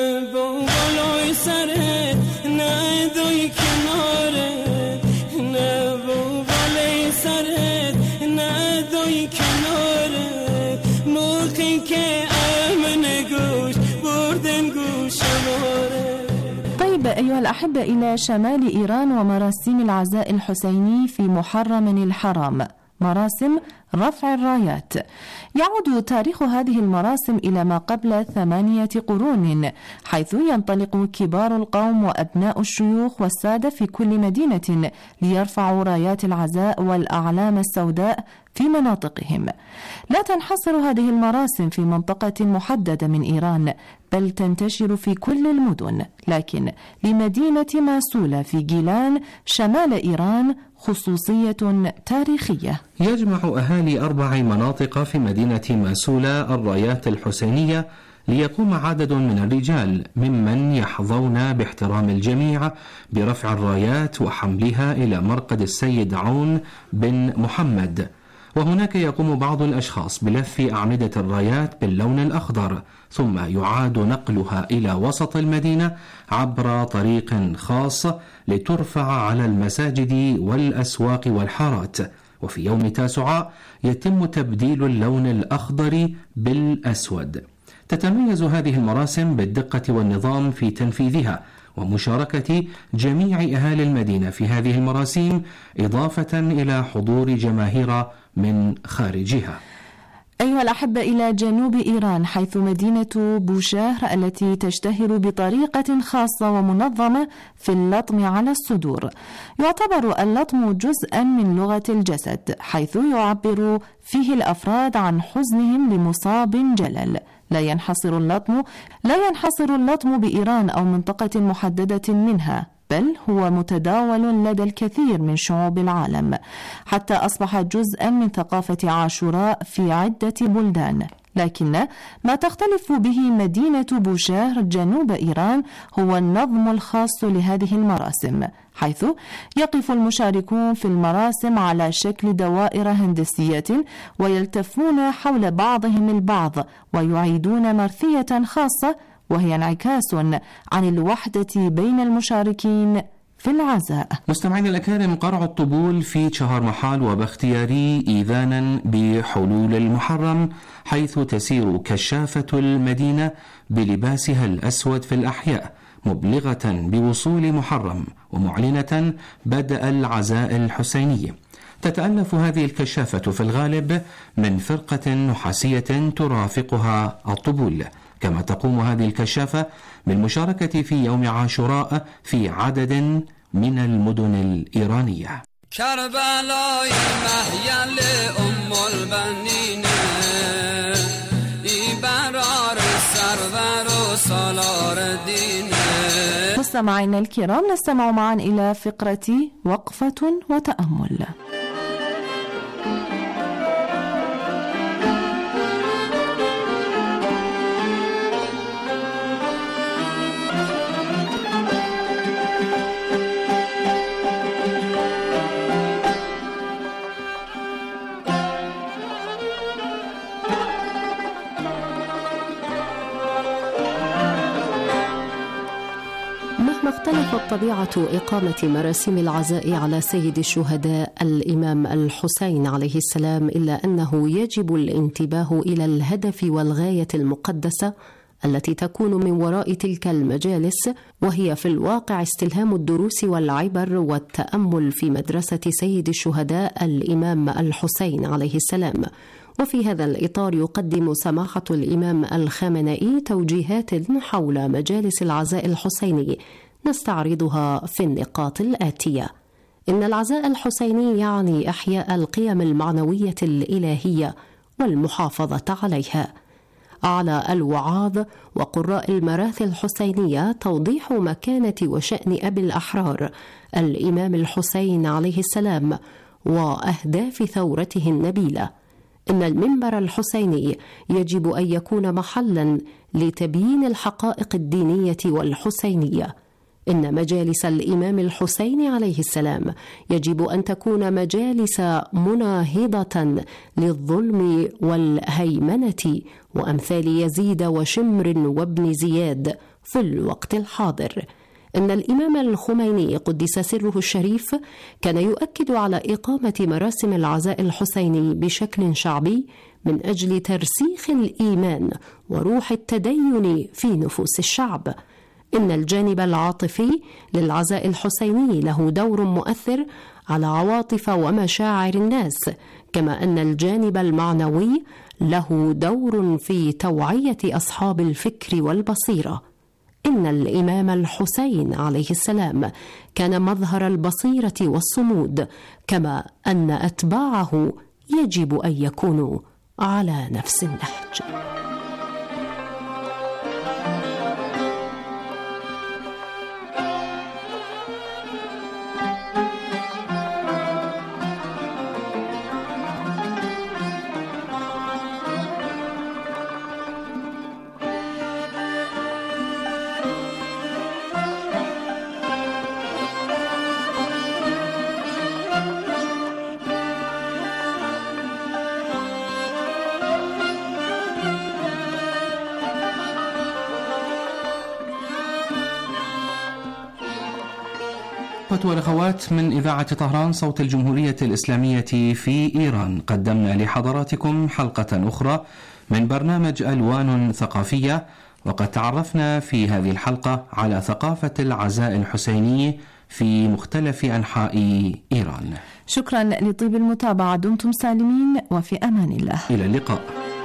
طيب أيها الأحبة، إلى شمال إيران ومراسيم العزاء الحسيني في محرم الحرام، مراسم رفع الرايات. يعود تاريخ هذه المراسم إلى ما قبل ثمانية قرون، حيث ينطلق كبار القوم وأبناء الشيوخ والسادة في كل مدينة ليرفعوا رايات العزاء والأعلام السوداء في مناطقهم. لا تنحصر هذه المراسم في منطقة محددة من إيران، بل تنتشر في كل المدن، لكن لمدينة ماسولة في جيلان شمال إيران خصوصية تاريخية. يجمع أهالي أربع مناطق في مدينة ماسولة الرايات الحسينية ليقوم عدد من الرجال ممن يحظون باحترام الجميع برفع الرايات وحملها إلى مرقد السيد عون بن محمد، وهناك يقوم بعض الأشخاص بلف أعمدة الرايات باللون الأخضر، ثم يعاد نقلها إلى وسط المدينة عبر طريق خاص لترفع على المساجد والأسواق والحارات. وفي يوم تاسعاء يتم تبديل اللون الأخضر بالأسود. تتميز هذه المراسم بالدقة والنظام في تنفيذها ومشاركة جميع أهالي المدينة في هذه المراسيم، إضافة إلى حضور جماهير من خارجها. أيها الأحبة، إلى جنوب إيران، حيث مدينة بوشهر التي تشتهر بطريقة خاصة ومنظمة في اللطم على الصدور. يعتبر اللطم جزءا من لغة الجسد، حيث يعبر فيه الأفراد عن حزنهم لمصاب جلل. لا ينحصر اللطم لا ينحصر اللطم بإيران أو منطقة محددة منها، بل هو متداول لدى الكثير من شعوب العالم، حتى أصبح جزءا من ثقافة عاشوراء في عدة بلدان. لكن ما تختلف به مدينة بوشهر جنوب إيران هو النظم الخاص لهذه المراسم، حيث يقف المشاركون في المراسم على شكل دوائر هندسية ويلتفون حول بعضهم البعض ويعيدون مرثية خاصة، وهي انعكاس عن الوحدة بين المشاركين في العزاء. مستمعين الأكارم، قرع الطبول في شهر محال وبختياري إذانا بحلول المحرم، حيث تسير كشافة المدينة بلباسها الأسود في الأحياء مبلغة بوصول محرم ومعلنة بدء العزاء الحسيني. تتألف هذه الكشافة في الغالب من فرقة نحاسية ترافقها الطبول، كما تقوم هذه الكشافة بالمشاركة في يوم عاشوراء في عدد من المدن الإيرانية. كربلاء محيل أم البنين برار السرور وصلار الدين. مستمعينا الكرام، نستمع معا إلى فقرة وقفة وتأمل. طبيعة إقامة مراسم العزاء على سيد الشهداء الإمام الحسين عليه السلام، إلا أنه يجب الانتباه إلى الهدف والغاية المقدسة التي تكون من وراء تلك المجالس، وهي في الواقع استلهام الدروس والعبر والتأمل في مدرسة سيد الشهداء الإمام الحسين عليه السلام. وفي هذا الإطار يقدم سماحة الإمام الخامنئي توجيهات حول مجالس العزاء الحسيني نستعرضها في النقاط الآتية. إن العزاء الحسيني يعني إحياء القيم المعنوية الإلهية والمحافظة عليها. على الوعاظ وقراء المراثي الحسينية توضيح مكانة وشأن أبي الأحرار الإمام الحسين عليه السلام وأهداف ثورته النبيلة. إن المنبر الحسيني يجب أن يكون محلاً لتبيين الحقائق الدينية والحسينية. إن مجالس الإمام الحسين عليه السلام يجب أن تكون مجالس مناهضة للظلم والهيمنة وأمثال يزيد وشمر وابن زياد في الوقت الحاضر. إن الإمام الخميني قدس سره الشريف كان يؤكد على إقامة مراسم العزاء الحسيني بشكل شعبي من أجل ترسيخ الإيمان وروح التدين في نفوس الشعب. إن الجانب العاطفي للعزاء الحسيني له دور مؤثر على عواطف ومشاعر الناس، كما أن الجانب المعنوي له دور في توعية أصحاب الفكر والبصيرة. إن الإمام الحسين عليه السلام كان مظهر البصيرة والصمود، كما أن أتباعه يجب أن يكونوا على نفس النهج. والأخوات، من إذاعة طهران صوت الجمهورية الإسلامية في إيران، قدمنا لحضراتكم حلقة أخرى من برنامج ألوان ثقافية، وقد تعرفنا في هذه الحلقة على ثقافة العزاء الحسيني في مختلف أنحاء إيران. شكرا لطيب المتابعة، دمتم سالمين وفي أمان الله. إلى اللقاء.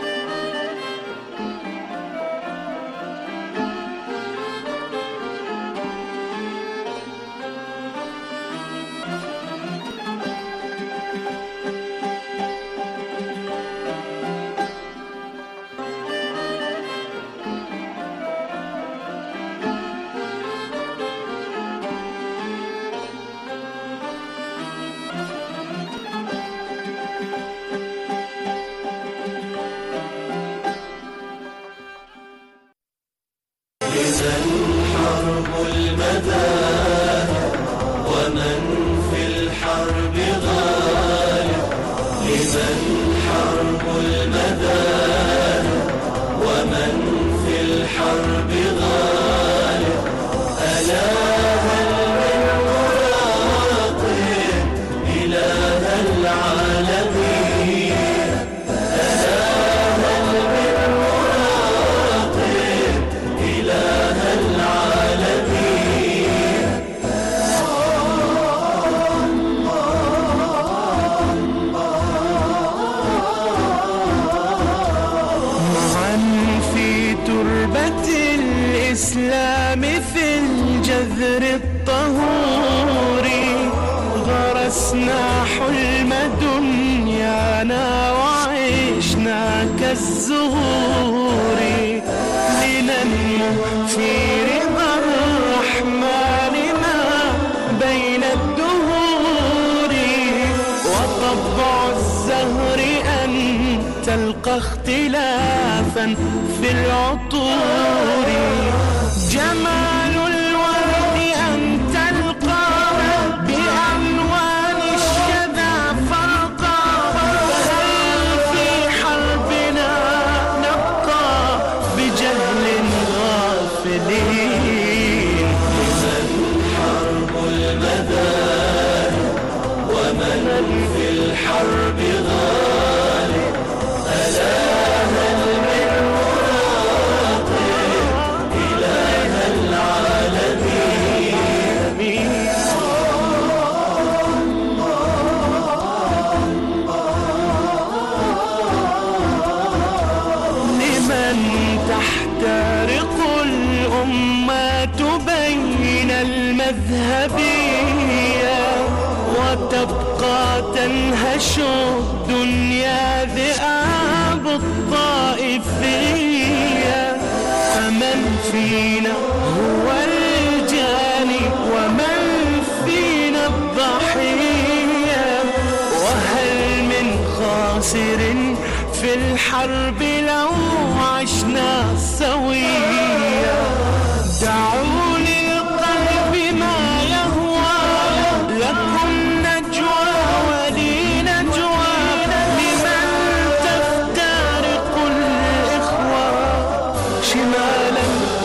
الإسلام في الجذر الطهور غرسنا حلم دنيانا وعشنا كالزهور لننمو في رضا الرحمن ما بين الدهور وطبع الزهر أن تلقى اختلافا في العطور جمال الورد أن تلقى بألوان الشذا فرقا فهل في حربنا نبقى بجهل غافلين لمن حرب لمن في الحرب غالب ألا هل من مناطق إله العالمين لمن تحترق الأمة بين المذهبية وتبقى تنهش الدنيا ذئاب الطائفية فمن فينا هو الجاني ومن فينا الضحية وهل من خاسر في الحرب لو عشنا سويا دعوا للقلب ما يهوى لكم نجوى ولي نجوى لمن تفترق الإخوة شمالا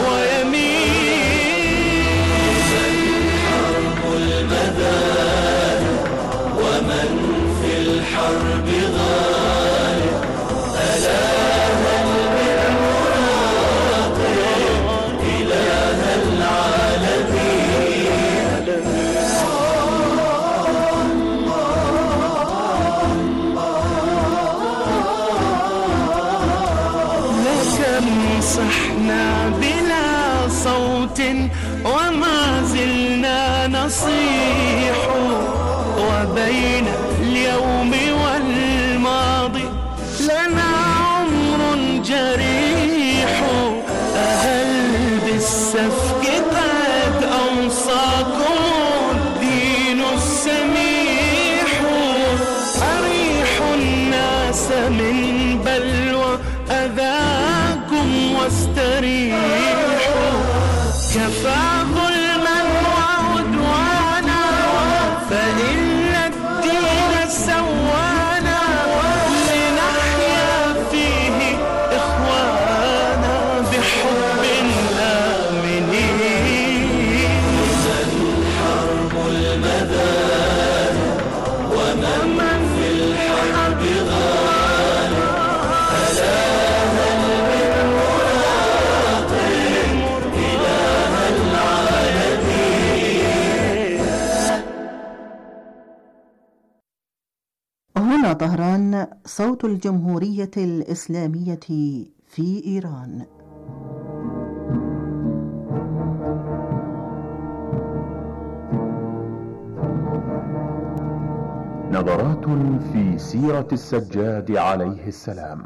ويمين حرب المذاهب ومن في الحرب غالب ألا هل من مناطق إله العالمين لكم صحنا بلا صوت وما زلنا نصيح وبين اليوم والماضي لنا عمر جريح أهل بالسفك قد أوصاكم الدين السميح أريح الناس من بلوى أذاكم واستريحوا كفى ظلما وعدوانا فإن الدين سوانا لنحيا فيه إخوانا بحب آمنين حرب المذاهب ومن في الحرب غالب ألا هل من مناطق إله العالمين. هنا طهران، صوت الجمهورية الإسلامية في إيران. نظرات في سيرة السجاد عليه السلام.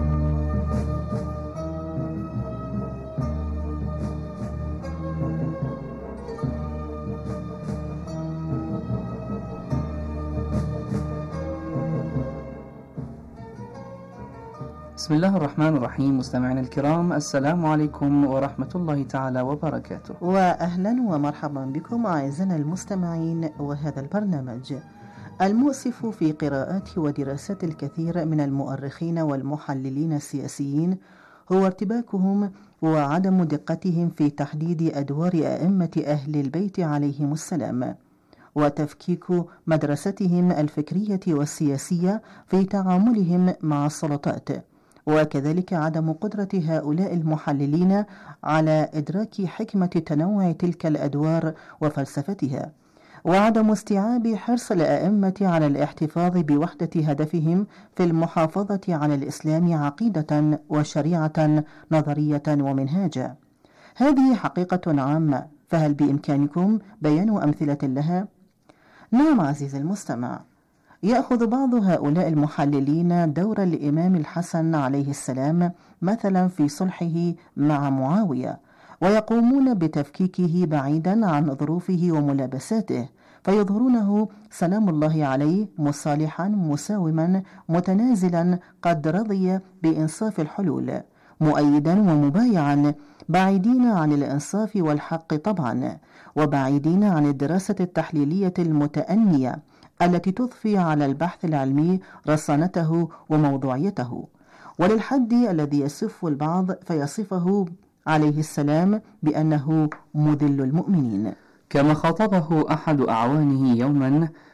بسم الله الرحمن الرحيم. مستمعينا الكرام، السلام عليكم ورحمة الله تعالى وبركاته، وأهلا ومرحبا بكم أعزائنا المستمعين. وهذا البرنامج المؤسف في قراءات ودراسات الكثير من المؤرخين والمحللين السياسيين هو ارتباكهم وعدم دقتهم في تحديد أدوار أئمة أهل البيت عليهم السلام، وتفكيك مدرستهم الفكرية والسياسية في تعاملهم مع السلطات، وكذلك عدم قدرة هؤلاء المحللين على إدراك حكمة تنوع تلك الأدوار وفلسفتها، وعدم استيعاب حرص الأئمة على الاحتفاظ بوحدة هدفهم في المحافظة على الإسلام عقيدة وشريعة نظرية ومنهاجا. هذه حقيقة عامة، فهل بإمكانكم بيان أمثلة لها؟ نعم عزيزي المستمع، يأخذ بعض هؤلاء المحللين دور الإمام الحسن عليه السلام مثلا في صلحه مع معاوية، ويقومون بتفكيكه بعيدا عن ظروفه وملابساته، فيظهرونه سلام الله عليه مصالحا مساوما متنازلا قد رضي بإنصاف الحلول، مؤيدا ومبايعا، بعيدين عن الإنصاف والحق طبعا، وبعيدين عن الدراسة التحليلية المتأنية التي تضفي على البحث العلمي رصانته وموضوعيته، وللحد الذي يصف البعض فيصفه عليه السلام بأنه مذل المؤمنين. كما خاطبه أحد أعوانه يوما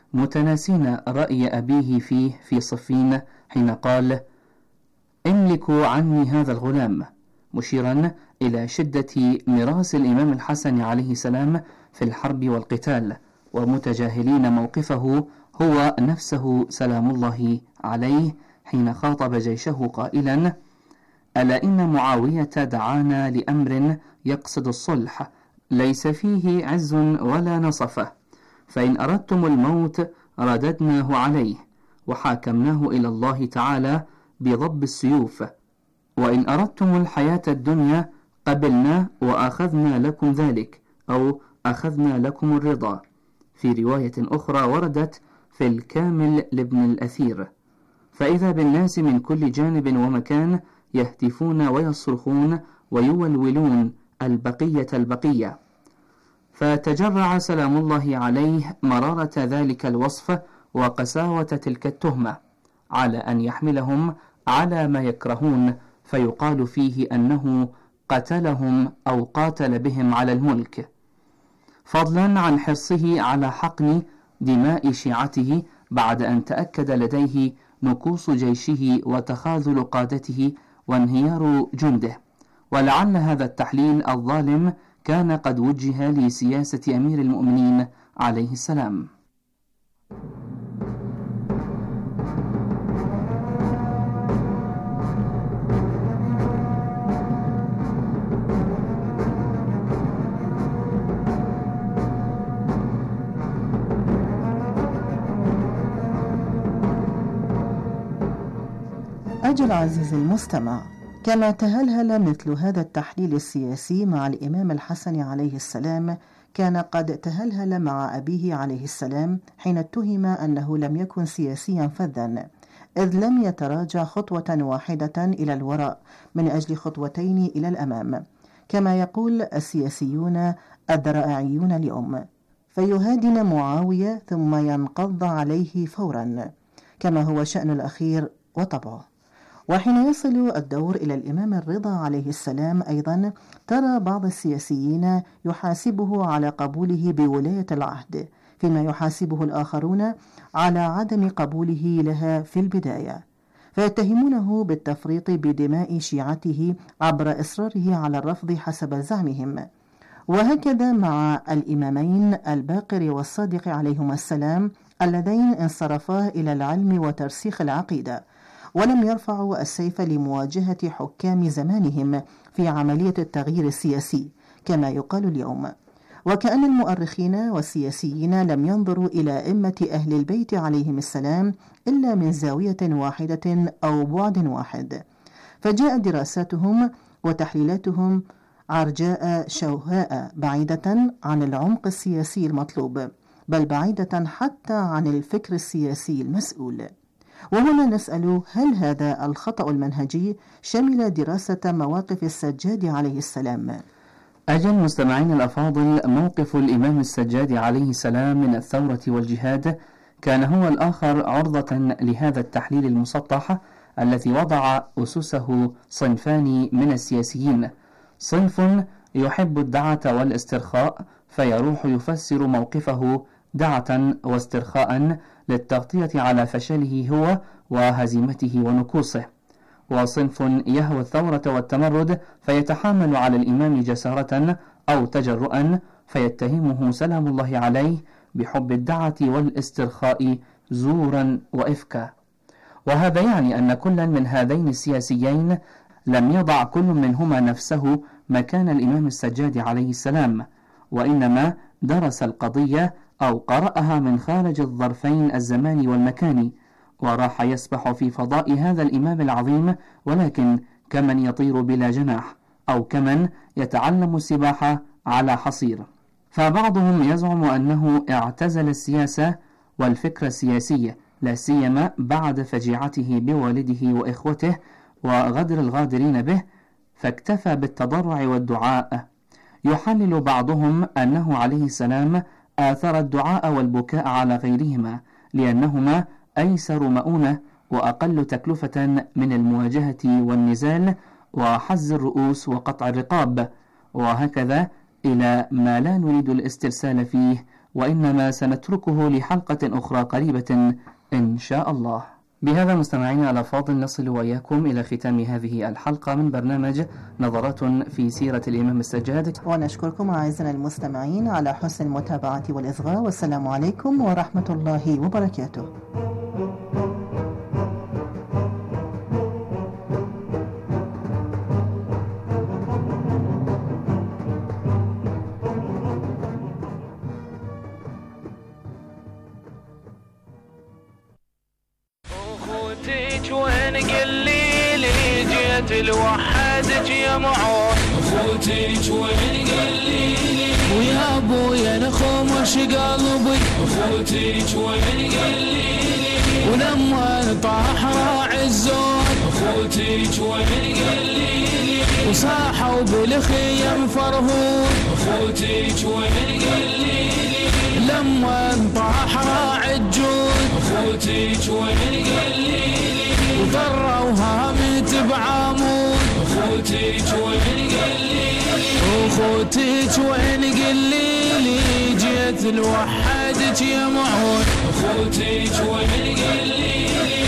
متناسين رأي أبيه فيه في صفين حين قال: املكوا عني هذا الغلام، مشيرا إلى شدة ميراث الإمام الحسن عليه السلام في الحرب والقتال، ومتجاهلين موقفه هو نفسه سلام الله عليه حين خاطب جيشه قائلا: ألا إن معاوية دعانا لأمر يقصد الصلح ليس فيه عز ولا نصفة، فإن أردتم الموت رددناه عليه وحاكمناه إلى الله تعالى بضب السيوف، وإن أردتم الحياة الدنيا قبلنا وأخذنا لكم ذلك، أو أخذنا لكم الرضا. في رواية أخرى وردت في الكامل لابن الأثير: فإذا بالناس من كل جانب ومكان يهتفون ويصرخون ويولولون البقية البقية. فتجرع سلام الله عليه مرارة ذلك الوصف وقساوة تلك التهمة على أن يحملهم على ما يكرهون، فيقال فيه أنه قتلهم أو قاتل بهم على الملك، فضلا عن حرصه على حقن دماء شيعته بعد أن تأكد لديه نكوص جيشه وتخاذل قادته وانهيار جنده. ولعل هذا التحليل الظالم كان قد وجه لسياسة أمير المؤمنين عليه السلام. أجل عزيزي المستمع، كما تهلهل مثل هذا التحليل السياسي مع الإمام الحسن عليه السلام، كان قد تهلهل مع أبيه عليه السلام حين اتهم أنه لم يكن سياسيا فذا، إذ لم يتراجع خطوة واحدة إلى الوراء من أجل خطوتين إلى الأمام، كما يقول السياسيون الذرائعيون اليوم، فيهادن معاوية ثم ينقض عليه فورا، كما هو شأن الأخير وطبعه. وحين يصل الدور إلى الإمام الرضا عليه السلام أيضا، ترى بعض السياسيين يحاسبه على قبوله بولاية العهد، فيما يحاسبه الآخرون على عدم قبوله لها في البداية، فيتهمونه بالتفريط بدماء شيعته عبر إصراره على الرفض حسب زعمهم. وهكذا مع الإمامين الباقر والصادق عليهما السلام، اللذين انصرفا إلى العلم وترسيخ العقيدة، ولم يرفعوا السيف لمواجهة حكام زمانهم في عملية التغيير السياسي كما يقال اليوم. وكأن المؤرخين والسياسيين لم ينظروا إلى أئمة أهل البيت عليهم السلام إلا من زاوية واحدة أو بعد واحد، فجاء دراساتهم وتحليلاتهم عرجاء شوهاء، بعيدة عن العمق السياسي المطلوب، بل بعيدة حتى عن الفكر السياسي المسؤول. وهنا نسأل: هل هذا الخطأ المنهجي شمل دراسة مواقف السجاد عليه السلام؟ أجل مستمعين الأفاضل، موقف الإمام السجاد عليه السلام من الثورة والجهاد كان هو الآخر عرضة لهذا التحليل المسطح الذي وضع أسسه صنفان من السياسيين: صنف يحب الدعة والاسترخاء فيروح يفسر موقفه دعة واسترخاء للتغطية على فشله هو وهزيمته ونكوصه، وصنف يهوى الثورة والتمرد فيتحامل على الإمام جسارة أو تجرؤا فيتهمه سلام الله عليه بحب الدعة والاسترخاء زورا وإفكا. وهذا يعني أن كل من هذين السياسيين لم يضع كل منهما نفسه مكان الإمام السجاد عليه السلام، وإنما درس القضية أو قرأها من خارج الظرفين الزماني والمكاني، وراح يسبح في فضاء هذا الإمام العظيم، ولكن كمن يطير بلا جناح، أو كمن يتعلم السباحة على حصير. فبعضهم يزعم أنه اعتزل السياسة والفكر السياسي، لا سيما بعد فجيعته بوالده وإخوته وغدر الغادرين به، فاكتفى بالتضرع والدعاء. يحلل بعضهم أنه عليه السلام آثر الدعاء والبكاء على غيرهما، لأنهما أيسر مؤونة وأقل تكلفة من المواجهة والنزال وحز الرؤوس وقطع الرقاب، وهكذا إلى ما لا نريد الاسترسال فيه وإنما سنتركه لحلقة أخرى قريبة إن شاء الله. بهذا مستمعينا الأفاضل نصل وإياكم إلى ختام هذه الحلقة من برنامج نظرات في سيرة الإمام السجاد، ونشكركم أعزائنا المستمعين على حسن المتابعة والإصغاء، والسلام عليكم ورحمة الله وبركاته. وين قليلي جيت الوحدك يا معون، اخوتك وين قليلي ويا ابويا نخمش قلبي، اخوتك وين قليلي ولما طاح راعي الزون، اخوتك وين قليلي وصاحوا بالخيم فرهون، اخوتك وين قليلي لما طاح راعي الجود، اخوتك وين قليلي وضروها مت بعمود، اخوتك وين قليلي اخوتك وين قليلي جيت لوحدك يا معون، اخوتك وين قليلي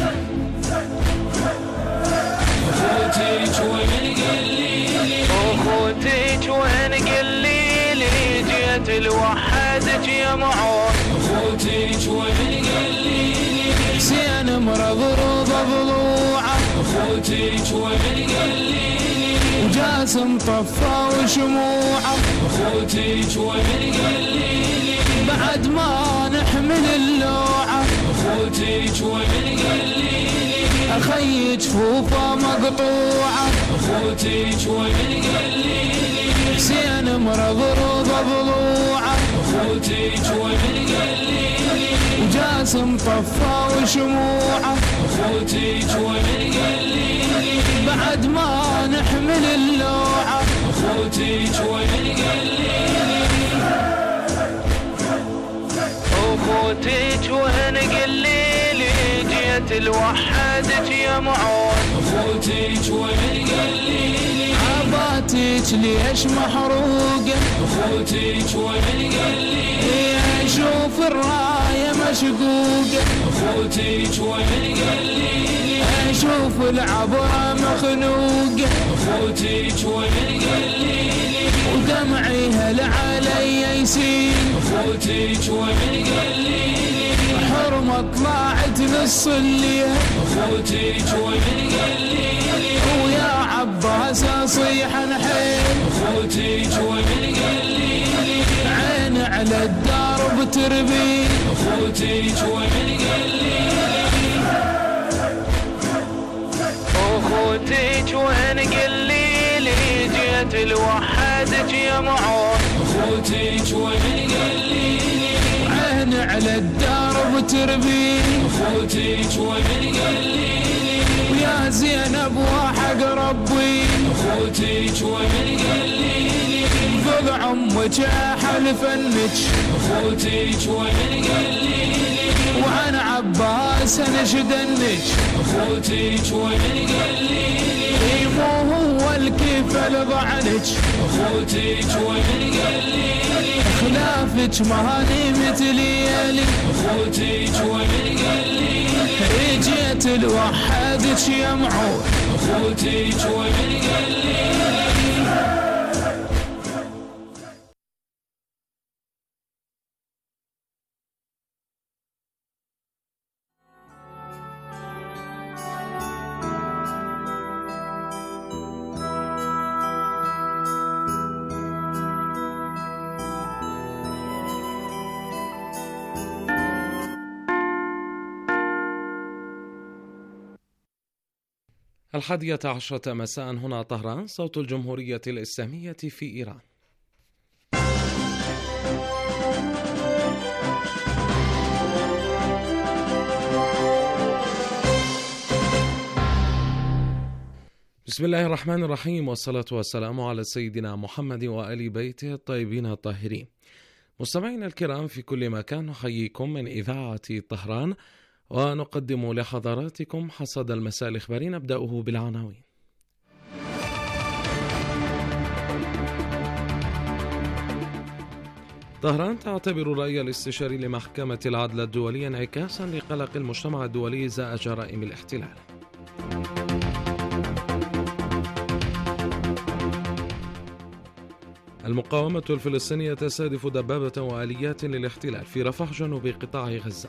اخوتك وين قليلي اخوتك وين قليلي جيت لوحدك يا معون، اخوتك وين قليلي حسين مرض رضا ضلوعه، اخوتك وين قليلي وجاسم طفى وشموعه، اخوتك وين قليلي بعد ما نحمل اللوعه، اخوتك وين قليلي اخي جفوفه مقطوعه، اخوتك وين قليلي حسين مرض رضا ضلوعه، اخوتك وين قليلي وجاسم طفى وشموعه، اخوتك وين قليلي بعد ما نحمل اللوعه، اخوتك وين قليلي اخوتك وين قليلي جيت لوحدك يا معون، اخوتك وين قليلي عباتك ليش محروقه، اخوتك وين قليلي اشوف الرايه مشقوقه، اخوتك وين قليلي اشوف العبره مخنوقه، اخوتك وين قليلي ودمعي هل علي يسيل، اخوتك وين قليلي حرمه طلعت للصليه، اخوتك وين قليلي ويا عباس اصيح نحيل، اخوتك وين قليلي عين على الدار بتربي، اخوتك وين قليلي اخوتك وين قليلي جيت لوحدك يا معون، اخوتك وين قليلي عين على الدار بتربي، اخوتك وين قليلي ويا زينب وحق ربي، اخوتك وين قليلي فضع امك احلف انك، اخوتك وين قليلي وعن عباس نشدنك، اخوتك وين قليلي مو هو الكفل ضعنك، اخوتك وين قليلي خلافك مهاني مثليالي، اخوتك وين قليلي جيت لوحدك يا معون، اخوتك وين قليلي الحادية عشرة مساء هنا طهران، صوت الجمهورية الإسلامية في إيران. بسم الله الرحمن الرحيم، والصلاة والسلام على سيدنا محمد وآل بيته الطيبين الطاهرين. مستمعينا الكرام في كل مكان، نحييكم من إذاعة طهران ونقدم لحضراتكم حصاد المساء الإخباري، نبدأه بالعناوين. طهران تعتبر الرأي الاستشاري لمحكمة العدل الدولي انعكاسا لقلق المجتمع الدولي إزاء جرائم الاحتلال. المقاومة الفلسطينية تستهدف دبابة وآليات للاحتلال في رفح جنوب قطاع غزة.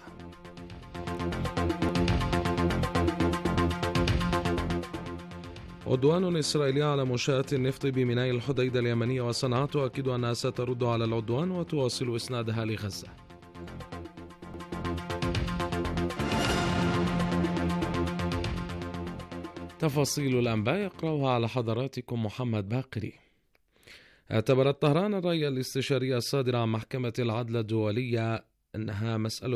عدوان إسرائيلي على منشآت النفط بميناء الحديدة اليمنية وصنعاء تؤكد أنها سترد على العدوان وتواصل إسنادها لغزة. تفاصيل الأنباء يقرأها على حضراتكم محمد باقري. اعتبرت طهران الرأي الاستشاري الصادر عن محكمة العدل الدولية أنها مسألة